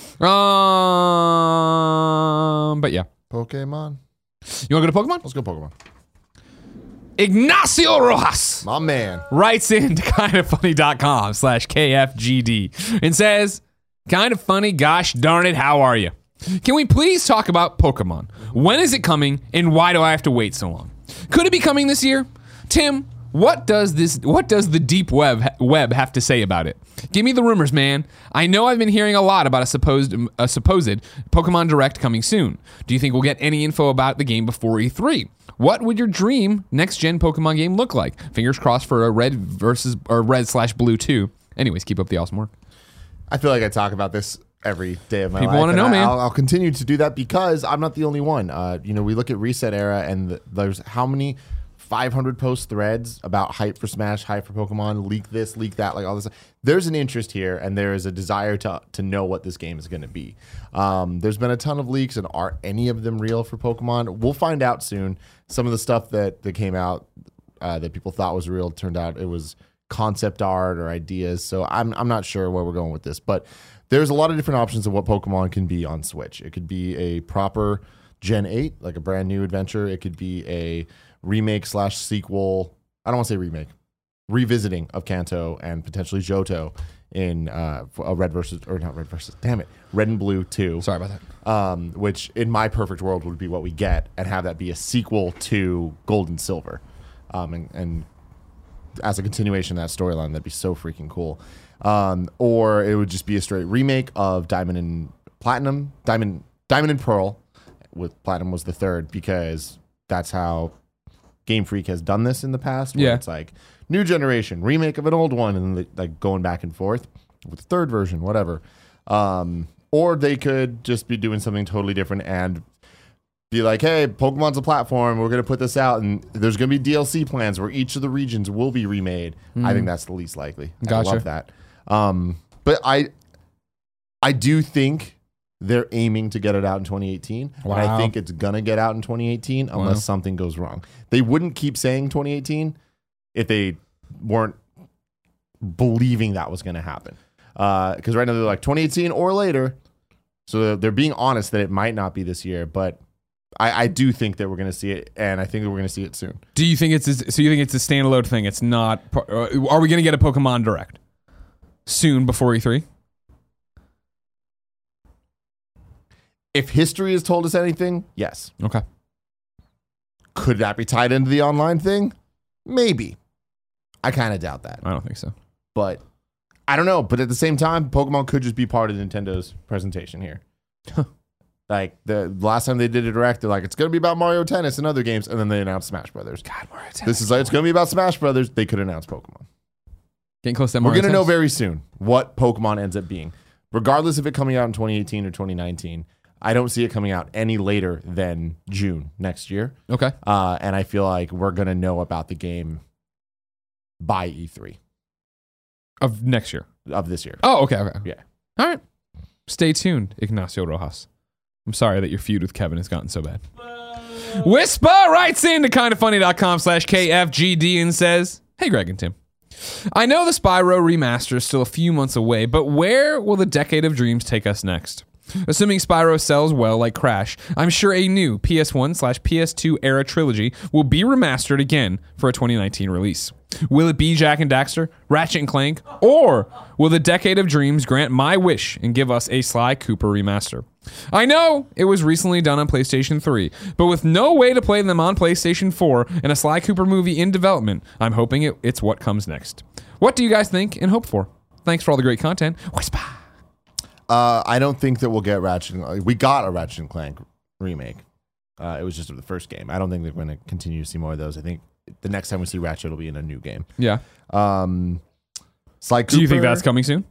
Um, but yeah. Pokemon. You want to go to Pokemon? Let's go Pokemon. Ignacio Rojas, my man, writes in to kindoffunny.com slash KFGD and says, kind of funny, gosh darn it, how are you? Can we please talk about Pokemon? When is it coming and why do I have to wait so long? Could it be coming this year? Tim, what does this what does the deep web web have to say about it? Give me the rumors, man. I know I've been hearing a lot about a supposed a supposed Pokemon Direct coming soon. Do you think we'll get any info about the game before E three? What would your dream next-gen Pokemon game look like? Fingers crossed for a red versus or red slash blue two. Anyways, keep up the awesome work. I feel like I talk about this every day of my People life. want to know, I, man. I'll, I'll continue to do that because I'm not the only one. Uh, you know, we look at Reset Era and the, there's how many five hundred post threads about hype for Smash, hype for Pokemon, leak this, leak that, like all this. There's an interest here, and there is a desire to to know what this game is going to be. Um, there's been a ton of leaks, and are any of them real for Pokemon? We'll find out soon. Some of the stuff that, that came out uh, that people thought was real turned out it was concept art or ideas. So I'm I'm not sure where we're going with this, but there's a lot of different options of what Pokemon can be on Switch. It could be a proper Gen eight, like a brand new adventure. It could be a remake slash sequel. I don't want to say remake, revisiting of Kanto and potentially Johto in uh, a Red versus or not Red versus. Damn it, Red and Blue two. Sorry about that. Um, which in my perfect world would be what we get, and have that be a sequel to Gold and Silver, um, and, and as a continuation of that storyline, that'd be so freaking cool. Um, or it would just be a straight remake of Diamond and Platinum, Diamond, Diamond and Pearl, with Platinum was the third because that's how Game Freak has done this in the past. Where yeah, it's like new generation remake of an old one, and like going back and forth with the third version, whatever. Um, or they could just be doing something totally different and be like, hey, Pokemon's a platform. We're going to put this out, and there's going to be D L C plans where each of the regions will be remade. Mm. I think that's the least likely. Gotcha. I love that. Um, but I, I do think they're aiming to get it out in twenty eighteen. Wow. And I think it's going to get out in twenty eighteen unless wow. something goes wrong. They wouldn't keep saying twenty eighteen if they weren't believing that was going to happen. Because uh, right now they're like twenty eighteen or later. So they're being honest that it might not be this year, but I, I do think that we're going to see it, and I think that we're going to see it soon. Do you think it's a, so? You think it's a standalone thing? It's not. Are we going to get a Pokemon Direct soon before E three? If history has told us anything, yes. Okay. Could that be tied into the online thing? Maybe. I kind of doubt that. I don't think so. But I don't know, but at the same time, Pokemon could just be part of Nintendo's presentation here. Like the last time they did a direct, they're like, it's going to be about Mario Tennis and other games, and then they announced Smash Brothers. God, Mario Tennis. This is like, it's going to be about Smash Brothers. They could announce Pokemon. Getting close to that We're Mario going to know Tennis. very soon what Pokemon ends up being. Regardless of it coming out in twenty eighteen or twenty nineteen, I don't see it coming out any later than June next year. Okay. Uh, and I feel like we're going to know about the game by E three Of next year. of this year. Oh, okay. Okay. Yeah. All right. Stay tuned, Ignacio Rojas. I'm sorry that your feud with Kevin has gotten so bad. Whisper writes into kindafunny.com slash KFGD and says, Hey, Greg and Tim. I know the Spyro remaster is still a few months away, but where will the Decade of Dreams take us next? Assuming Spyro sells well like Crash, I'm sure a new P S one slash P S two era trilogy will be remastered again for a twenty nineteen release. Will it be Jak and Daxter, Ratchet and Clank, or will the Decade of Dreams grant my wish and give us a Sly Cooper remaster? I know it was recently done on PlayStation three, but with no way to play them on PlayStation four and a Sly Cooper movie in development, I'm hoping it, it's what comes next. What do you guys think and hope for? Thanks for all the great content. Whisper. Uh, I don't think that we'll get Ratchet. And, we got a Ratchet and Clank remake. Uh, it was just the first game. I don't think they're going to continue to see more of those. I think the next time we see Ratchet, it'll be in a new game. Yeah. Um, Sly Cooper, Do you think that's coming soon?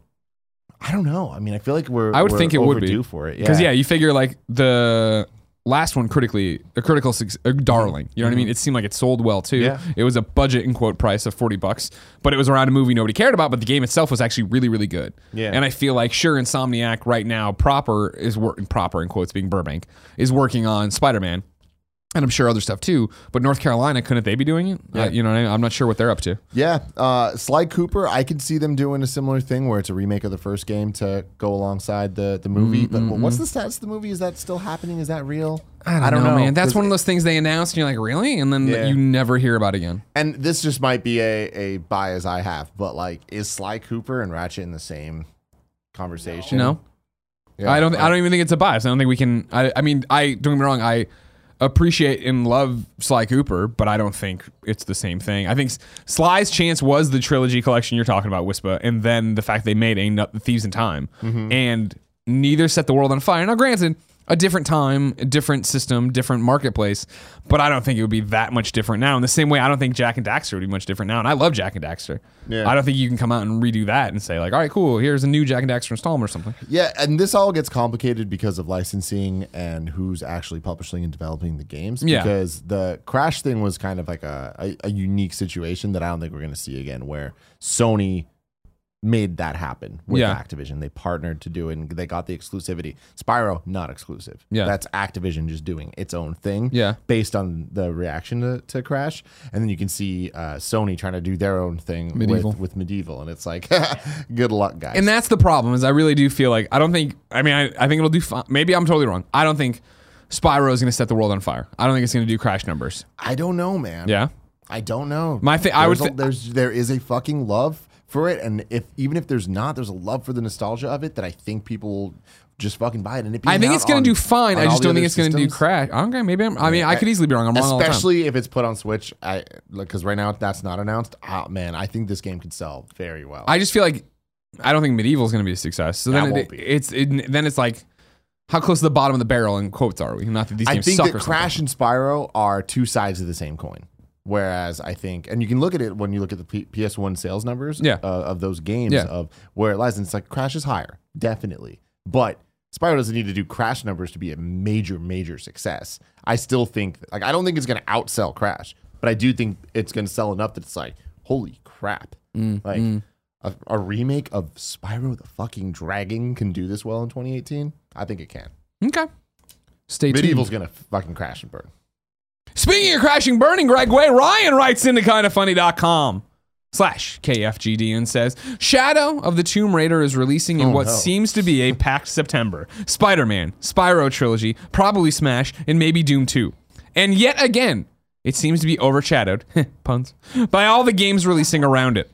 I don't know. I mean, I feel like we're. I would we're think it would be. overdue for it. Because yeah. you figure like the last one critically a critical suc- a darling. You know what I mean? It seemed like it sold well too. Yeah. It was a budget in quote price of forty bucks, but it was around a movie nobody cared about. But the game itself was actually really really good. Yeah. And I feel like sure Insomniac right now proper is working proper in quotes being Burbank is working on Spider-Man. And I'm sure other stuff too, but North Carolina, couldn't they be doing it? Yeah. Uh, you know, what I mean? I'm not sure what they're up to. Yeah, uh, Sly Cooper. I could see them doing a similar thing where it's a remake of the first game to go alongside the the movie. But what's the status of the movie? Is that still happening? Is that real? I don't, know, man. That's one of those things they announce, and you're like, really? And then Yeah. you never hear about it again. And this just might be a a bias I have, but like, is Sly Cooper and Ratchet in the same conversation? No. Yeah. I don't. I don't even think it's a bias. I don't think we can. I. I mean, I don't get me wrong. I appreciate and love Sly Cooper, but I don't think it's the same thing. I think Sly's chance was the trilogy collection you're talking about, Whisper, and then the fact they made a Nut- Thieves in Time, Mm-hmm. and neither set the world on fire. Now, granted, a different time, a different system, different marketplace, but I don't think it would be that much different now. In the same way, I don't think Jak and Daxter would be much different now, and I love Jak and Daxter. Yeah. I don't think you can come out and redo that and say like, all right, cool, here's a new Jak and Daxter installment or something. Yeah, and this all gets complicated because of licensing and who's actually publishing and developing the games. Yeah. Because the Crash thing was kind of like a, a, a unique situation that I don't think we're going to see again, where Sony made that happen with Yeah. Activision. They partnered to do it, and they got the exclusivity. Spyro, not exclusive. Yeah. That's Activision just doing its own thing Yeah. based on the reaction to, to Crash. And then you can see uh, Sony trying to do their own thing Medieval. with, with Medieval. And it's like, good luck, guys. And that's the problem is I really do feel like I don't think I mean I, I think it'll do fine. Maybe I'm totally wrong. I don't think Spyro is going to set the world on fire. I don't think it's going to do Crash numbers. I don't know, man. Yeah. I don't know. My thi- I would There's a- thi- there's there is a fucking love for it, and if even if there's not, there's a love for the nostalgia of it that I think people will just fucking buy it. And it being I think out it's going on- to do fine. on I all just the don't think other it's going to do systems. Crash. Okay, maybe I'm, I mean I could easily be wrong. I'm wrong all the time. Especially if it's put on Switch, I because right now that's not announced. Ah, man, I think this game could sell very well. I just feel like I don't think Medieval is going to be a success. So That then won't it, be. it's it, then it's like how close to the bottom of the barrel in quotes are we? Not that these I games think suck that or Crash something. and Spyro are two sides of the same coin. Whereas I think, and you can look at it when you look at the P- P S one sales numbers Yeah. uh, of those games Yeah. of where it lies. And it's like Crash is higher, definitely. But Spyro doesn't need to do Crash numbers to be a major, major success. I still think, like, I don't think it's going to outsell Crash, but I do think it's going to sell enough that it's like, holy crap. Mm, like, A, a remake of Spyro the fucking Dragon can do this well in twenty eighteen? I think it can. Okay. Stay tuned. Medieval's going to fucking crash and burn. Speaking of crashing, burning, Greg Way, Ryan writes into kindafunny.com slash KFGD and says, Shadow of the Tomb Raider is releasing in Oh, what no. seems to be a packed September. Spider-Man, Spyro Trilogy, probably Smash, and maybe Doom two. And yet again, it seems to be overshadowed, puns, by all the games releasing around it.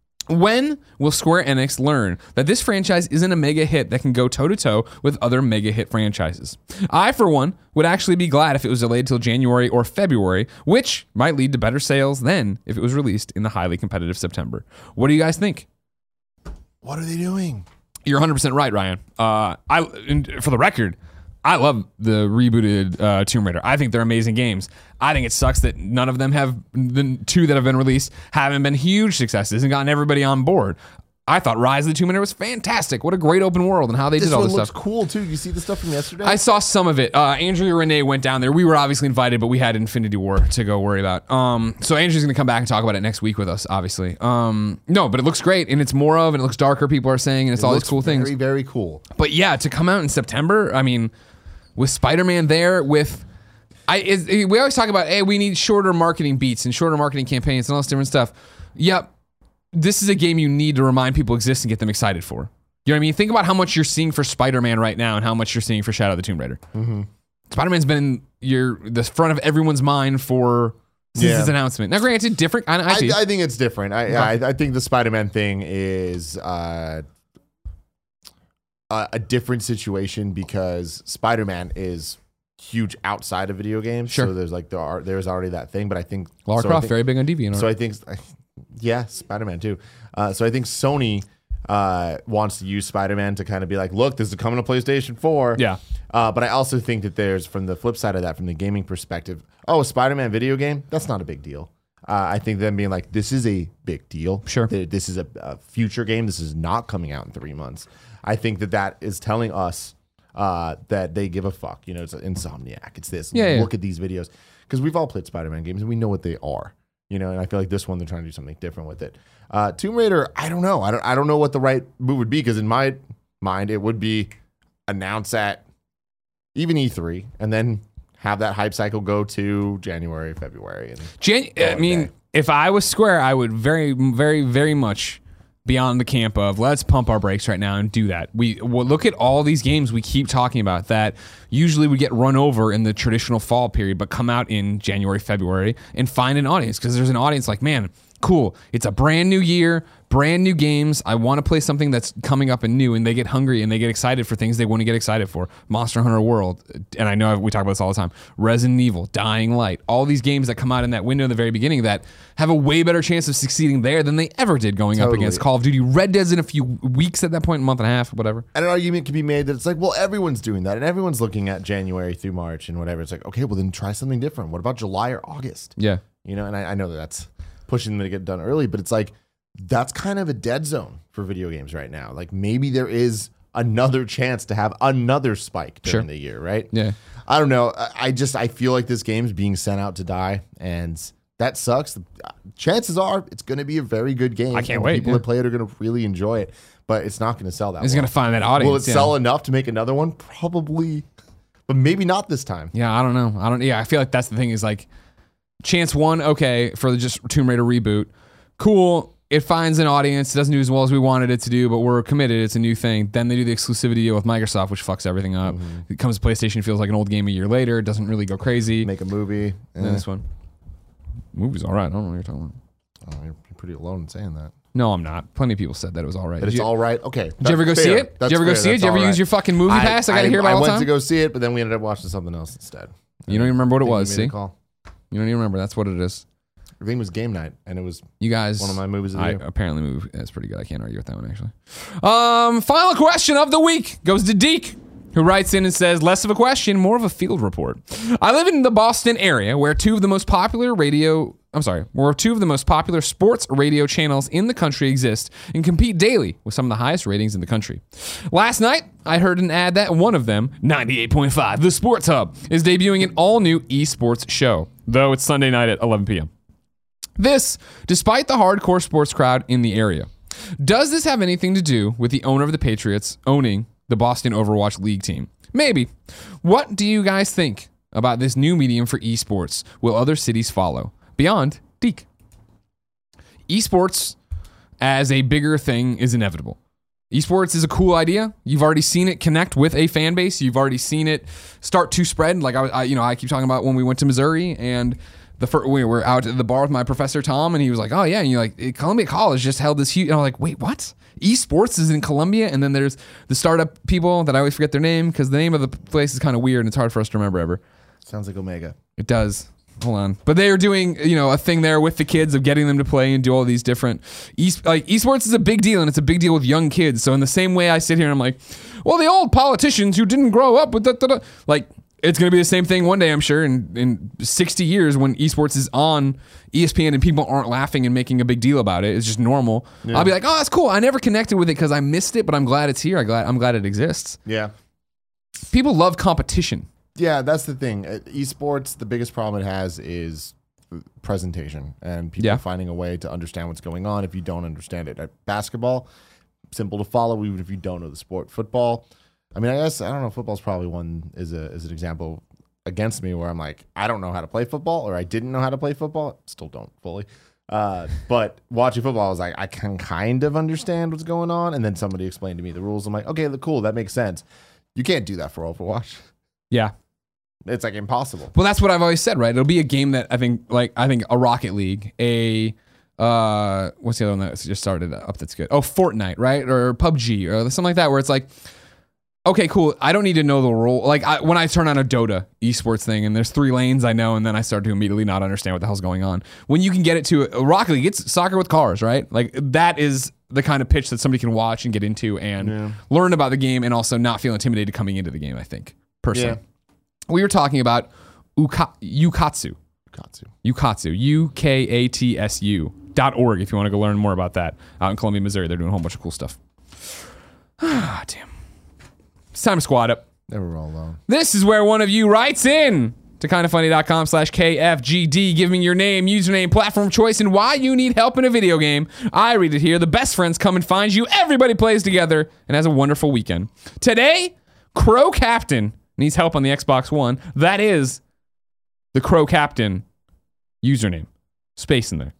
When will Square Enix learn that this franchise isn't a mega hit that can go toe-to-toe with other mega hit franchises? I, for one, would actually be glad if it was delayed till January or February, which might lead to better sales than if it was released in the highly competitive September. What do you guys think? What are they doing? You're one hundred percent right, Ryan. Uh, I and for the record, I love the rebooted uh, Tomb Raider. I think they're amazing games. I think it sucks that none of them have, the two that have been released, haven't been huge successes and gotten everybody on board. I thought Rise of the Tomb Raider was fantastic. What a great open world and how they This did all one this looks stuff. cool too. You see the stuff from yesterday? I saw some of it. Uh, Andrea Renee went down there. We were obviously invited, but we had Infinity War to go worry about. Um, so Andrea's going to come back and talk about it next week with us, obviously. Um, no, but it looks great, and it's more of, and it looks darker, people are saying, and it's It all looks these cool things. Very, very cool. But yeah, to come out in September, I mean, with Spider-Man there, with... I, it, we always talk about, hey, we need shorter marketing beats and shorter marketing campaigns and all this different stuff. Yep. This is a game you need to remind people exist and get them excited for. You know what I mean? Think about how much you're seeing for Spider-Man right now and how much you're seeing for Shadow of the Tomb Raider. Mm-hmm. Spider-Man's been in your the front of everyone's mind for since Yeah. its announcement. Now, granted, different I, I, I, I think it's different. I, I I think the Spider-Man thing is uh, a, a different situation because Spider-Man is huge outside of video games. Sure. So there's like there are there's already that thing, but I think Lara so I Croft, think- very big on DeviantArt. So I think, yeah, Spider-Man too. Uh, so I think Sony uh, wants to use Spider-Man to kind of be like, look, this is coming to PlayStation four. Yeah. Uh, but I also think that there's, from the flip side of that, from the gaming perspective, oh, a Spider-Man video game, that's not a big deal. Uh, I think them being like, this is a big deal. Sure. Th- This is a, a future game. This is not coming out in three months. I think that that is telling us uh, that they give a fuck. You know, it's Insomniac. It's this. Yeah, yeah. Look at these videos. Because we've all played Spider-Man games and we know what they are. You know, and I feel like this one they're trying to do something different with it. Uh, Tomb Raider, I don't know. I don't. I don't know what the right move would be because in my mind it would be announce at even E three and then have that hype cycle go to January, February. And Jan- I mean, day. if I was Square, I would very, very, very much be on the camp of let's pump our brakes right now and do that. We well, look at all these games we keep talking about that usually would get run over in the traditional fall period, but come out in January, February and find an audience because there's an audience like, man, cool. It's a brand new year, brand new games. I want to play something that's coming up and new, and they get hungry and they get excited for things they want to get excited for. Monster Hunter World, and I know we talk about this all the time. Resident Evil, Dying Light, all these games that come out in that window in the very beginning that have a way better chance of succeeding there than they ever did going up Totally. against Call of Duty. Red Dead's in a few weeks at that point, a month and a half, whatever. And an argument can be made that it's like, well, everyone's doing that and everyone's looking at January through March and whatever. It's like, okay, well then try something different. What about July or August? Yeah. You know, and I, I know that that's pushing them to get done early, but it's like that's kind of a dead zone for video games right now. Like maybe there is another chance to have another spike during Sure. the year, right? Yeah. I don't know. I I just I feel like this game's being sent out to die, and that sucks. Chances are it's going to be a very good game. I can't and wait, People yeah. that play it are going to really enjoy it, but it's not going to sell that. It's well. going to find that audience. Will it yeah. sell enough to make another one? Probably, but maybe not this time. Yeah, I don't know. I don't. Yeah, I feel like that's the thing is like, chance one, okay, for the just Tomb Raider reboot, cool. It finds an audience. It doesn't do as well as we wanted it to do, but we're committed. It's a new thing. Then they do the exclusivity deal with Microsoft, which fucks everything up. Mm-hmm. It comes to PlayStation, feels like an old game a year later. It doesn't really go crazy. Make a movie. And then Eh. this one, movie's all right. I don't know what you're talking about. Oh, you're pretty alone in saying that. No, I'm not. Plenty of people said that it was all right. That Did it's you, all right. Okay. did you ever go see it? Did you ever go see it? Did you ever use your fucking movie pass? I, gotta hear about I all the went time. to go see it, but then we ended up watching something else instead. You don't even remember what it I think was. you made See, a call. you don't even remember. That's what it is. I think it was game night, and it was You guys, one of my movies of the I year. apparently movie that's pretty good. I can't argue with that one actually. Um, final question of the week goes to Deke, who writes in and says, less of a question, more of a field report. I live in the Boston area where two of the most popular radio, I'm sorry, where two of the most popular sports radio channels in the country exist and compete daily with some of the highest ratings in the country. Last night, I heard an ad that one of them, ninety-eight point five, The Sports Hub, is debuting an all-new esports show, though it's Sunday night at eleven p.m. This, despite the hardcore sports crowd in the area. Does this have anything to do with the owner of the Patriots owning the Boston Overwatch League team? Maybe. What do you guys think about this new medium for esports? Will other cities follow? Beyond Deke. Esports as a bigger thing is inevitable. Esports is a cool idea. You've already seen it connect with a fan base. You've already seen it start to spread. Like I, I you know, I keep talking about when we went to Missouri and the first, we were out at the bar with my professor Tom, and he was like, "Oh yeah," and you're like, "Columbia College just held this huge." And I'm like, "Wait, what? Esports is in Columbia?" And then there's the startup people that I always forget their name because the name of the place is kind of weird and it's hard for us to remember ever. Sounds like Omega. It does. hold on. But they are doing, you know, a thing there with the kids of getting them to play and do all these different e- like esports is a big deal, and it's a big deal with young kids. So in the same way I sit here and I'm like, well, the old politicians who didn't grow up with that, like it's going to be the same thing one day, I'm sure, in, in sixty years when esports is on E S P N and people aren't laughing and making a big deal about it. It's just normal. Yeah. I'll be like, oh, that's cool. I never connected with it because I missed it, but I'm glad it's here. I glad, I'm glad it exists. Yeah. People love competition. Yeah, that's the thing. Uh, Esports, the biggest problem it has is presentation and people Yeah. finding a way to understand what's going on if you don't understand it. At basketball, simple to follow even if you don't know the sport. Football, I mean, I guess, I don't know, football's probably one is a is an example against me where I'm like, I don't know how to play football, or I didn't know how to play football. Still don't fully. Uh, but watching football, I was like, I can kind of understand what's going on. And then somebody explained to me the rules. I'm like, okay, cool, that makes sense. You can't do that for Overwatch. Yeah. It's like impossible. Well, that's what I've always said, right? It'll be a game that I think, like, I think a Rocket League, a, uh, what's the other one that just started up that's good? Oh, Fortnite, right? Or P U B G or something like that, where it's like, okay, cool. I don't need to know the rule. Like I, when I turn on a Dota esports thing and there's three lanes I know, and then I start to immediately not understand what the hell's going on. When you can get it to a Rocket League, it's soccer with cars, right? Like that is the kind of pitch that somebody can watch and get into and Yeah. learn about the game and also not feel intimidated coming into the game, I think, personally. Yeah. We were talking about Uka, Ukatsu. Katsu. Ukatsu. U K A T S U dot org if you want to go learn more about that. Out in Columbia, Missouri. They're doing a whole bunch of cool stuff. Ah, damn. It's time to squad up. Never all alone. This is where one of you writes in to kindafunny.com slash KFGD, giving your name, username, platform choice, and why you need help in a video game. I read it here. The best friends come and find you. Everybody plays together and has a wonderful weekend. Today, Crow Captain needs help on the Xbox One. That is the Crow Captain username. Space in there.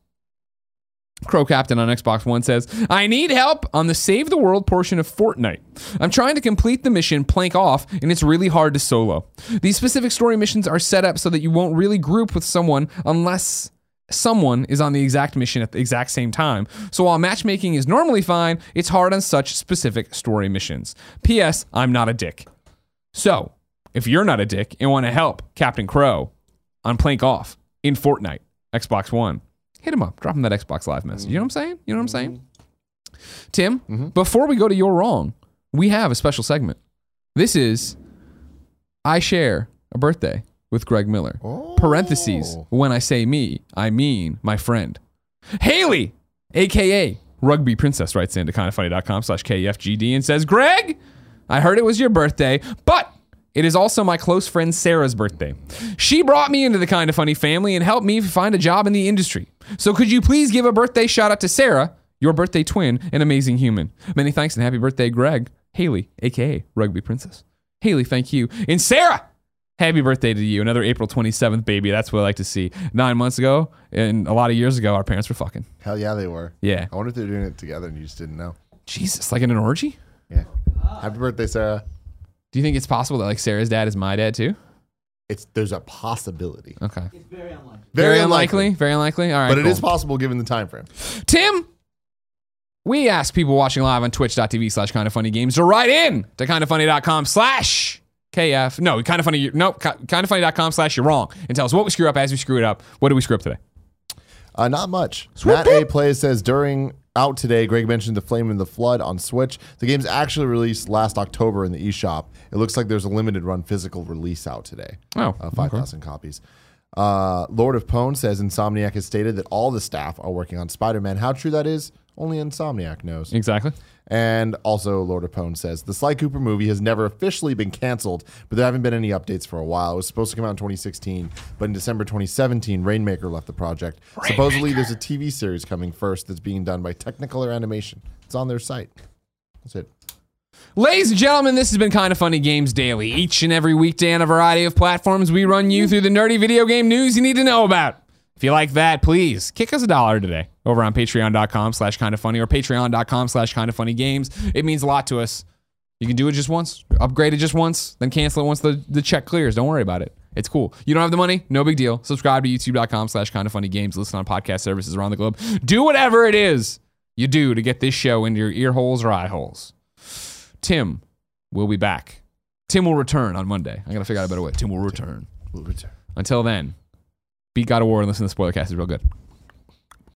Crow Captain on Xbox One says, I need help on the Save the World portion of Fortnite. I'm trying to complete the mission Plank Off, and it's really hard to solo. These specific story missions are set up so that you won't really group with someone unless someone is on the exact mission at the exact same time. So while matchmaking is normally fine, it's hard on such specific story missions. P S. I'm not a dick. So, if you're not a dick and want to help Captain Crow on Plank Off in Fortnite, Xbox One, hit him up. Drop him that Xbox Live message. You know what I'm saying? You know what I'm saying? Tim, Mm-hmm. before we go to You're Wrong, we have a special segment. This is I Share a Birthday with Greg Miller. Oh. Parentheses, when I say me, I mean my friend. Haley, a k a. Rugby Princess, writes into kindafunny.com slash KFGD and says, Greg, I heard it was your birthday, but it is also my close friend Sarah's birthday. She brought me into the Kinda Funny family and helped me find a job in the industry. So could you please give a birthday shout out to Sarah, your birthday twin, an amazing human. Many thanks and happy birthday, Greg. Haley, a k a. Rugby Princess. Haley, thank you. And Sarah, happy birthday to you. Another April twenty-seventh, baby. That's what I like to see. Nine months ago and a lot of years ago, our parents were fucking. Hell yeah, they were. Yeah. I wonder if they're doing it together and you just didn't know. Jesus, like in an orgy? Yeah. Happy birthday, Sarah. Do you think it's possible that like Sarah's dad is my dad too? It's there's a possibility. Okay. It's very unlikely. Very, unlikely. Very unlikely. All right. But it cool. is possible given the time frame. Tim, we ask people watching live on twitch.tv slash kind of funny games to write in to kindafunny.com slash KF. No, kind of funny. No, kindoffunny.com slash you're wrong and tell us what we screw up as we screw it up. What did we screw up today? Uh, not much. Swoop, Matt swoop. A plays says during out today, Greg mentioned The Flame and the Flood on Switch. The game's actually released last October in the eShop. It looks like there's a limited run physical release out today. Oh, uh, five thousand copies. Uh, Lord of Pone says Insomniac has stated that all the staff are working on Spider-Man. How true that is, only Insomniac knows. Exactly. And also, Lord of Pone says the Sly Cooper movie has never officially been canceled, but there haven't been any updates for a while. It was supposed to come out in twenty sixteen, but in December twenty seventeen, Rainmaker left the project. Rainmaker. Supposedly, there's a T V series coming first that's being done by Technicolor Animation. It's on their site. That's it. Ladies and gentlemen, this has been Kinda Funny Games Daily. Each and every weekday on a variety of platforms, we run you through the nerdy video game news you need to know about. If you like that, please kick us a dollar today over on patreon.com slash kind of funny or patreon.com slash kind of funny games. It means a lot to us. You can do it just once, upgrade it just once, then cancel it once the, the check clears. Don't worry about it. It's cool. You don't have the money? No big deal. Subscribe to youtube.com slash kind of funny games. Listen on podcast services around the globe. Do whatever it is you do to get this show into your ear holes or eye holes. Tim will be back. Tim will return on Monday. I got to figure out a better way. Tim will return. We'll return. Until then, beat God of War and listen to the spoiler cast is real good.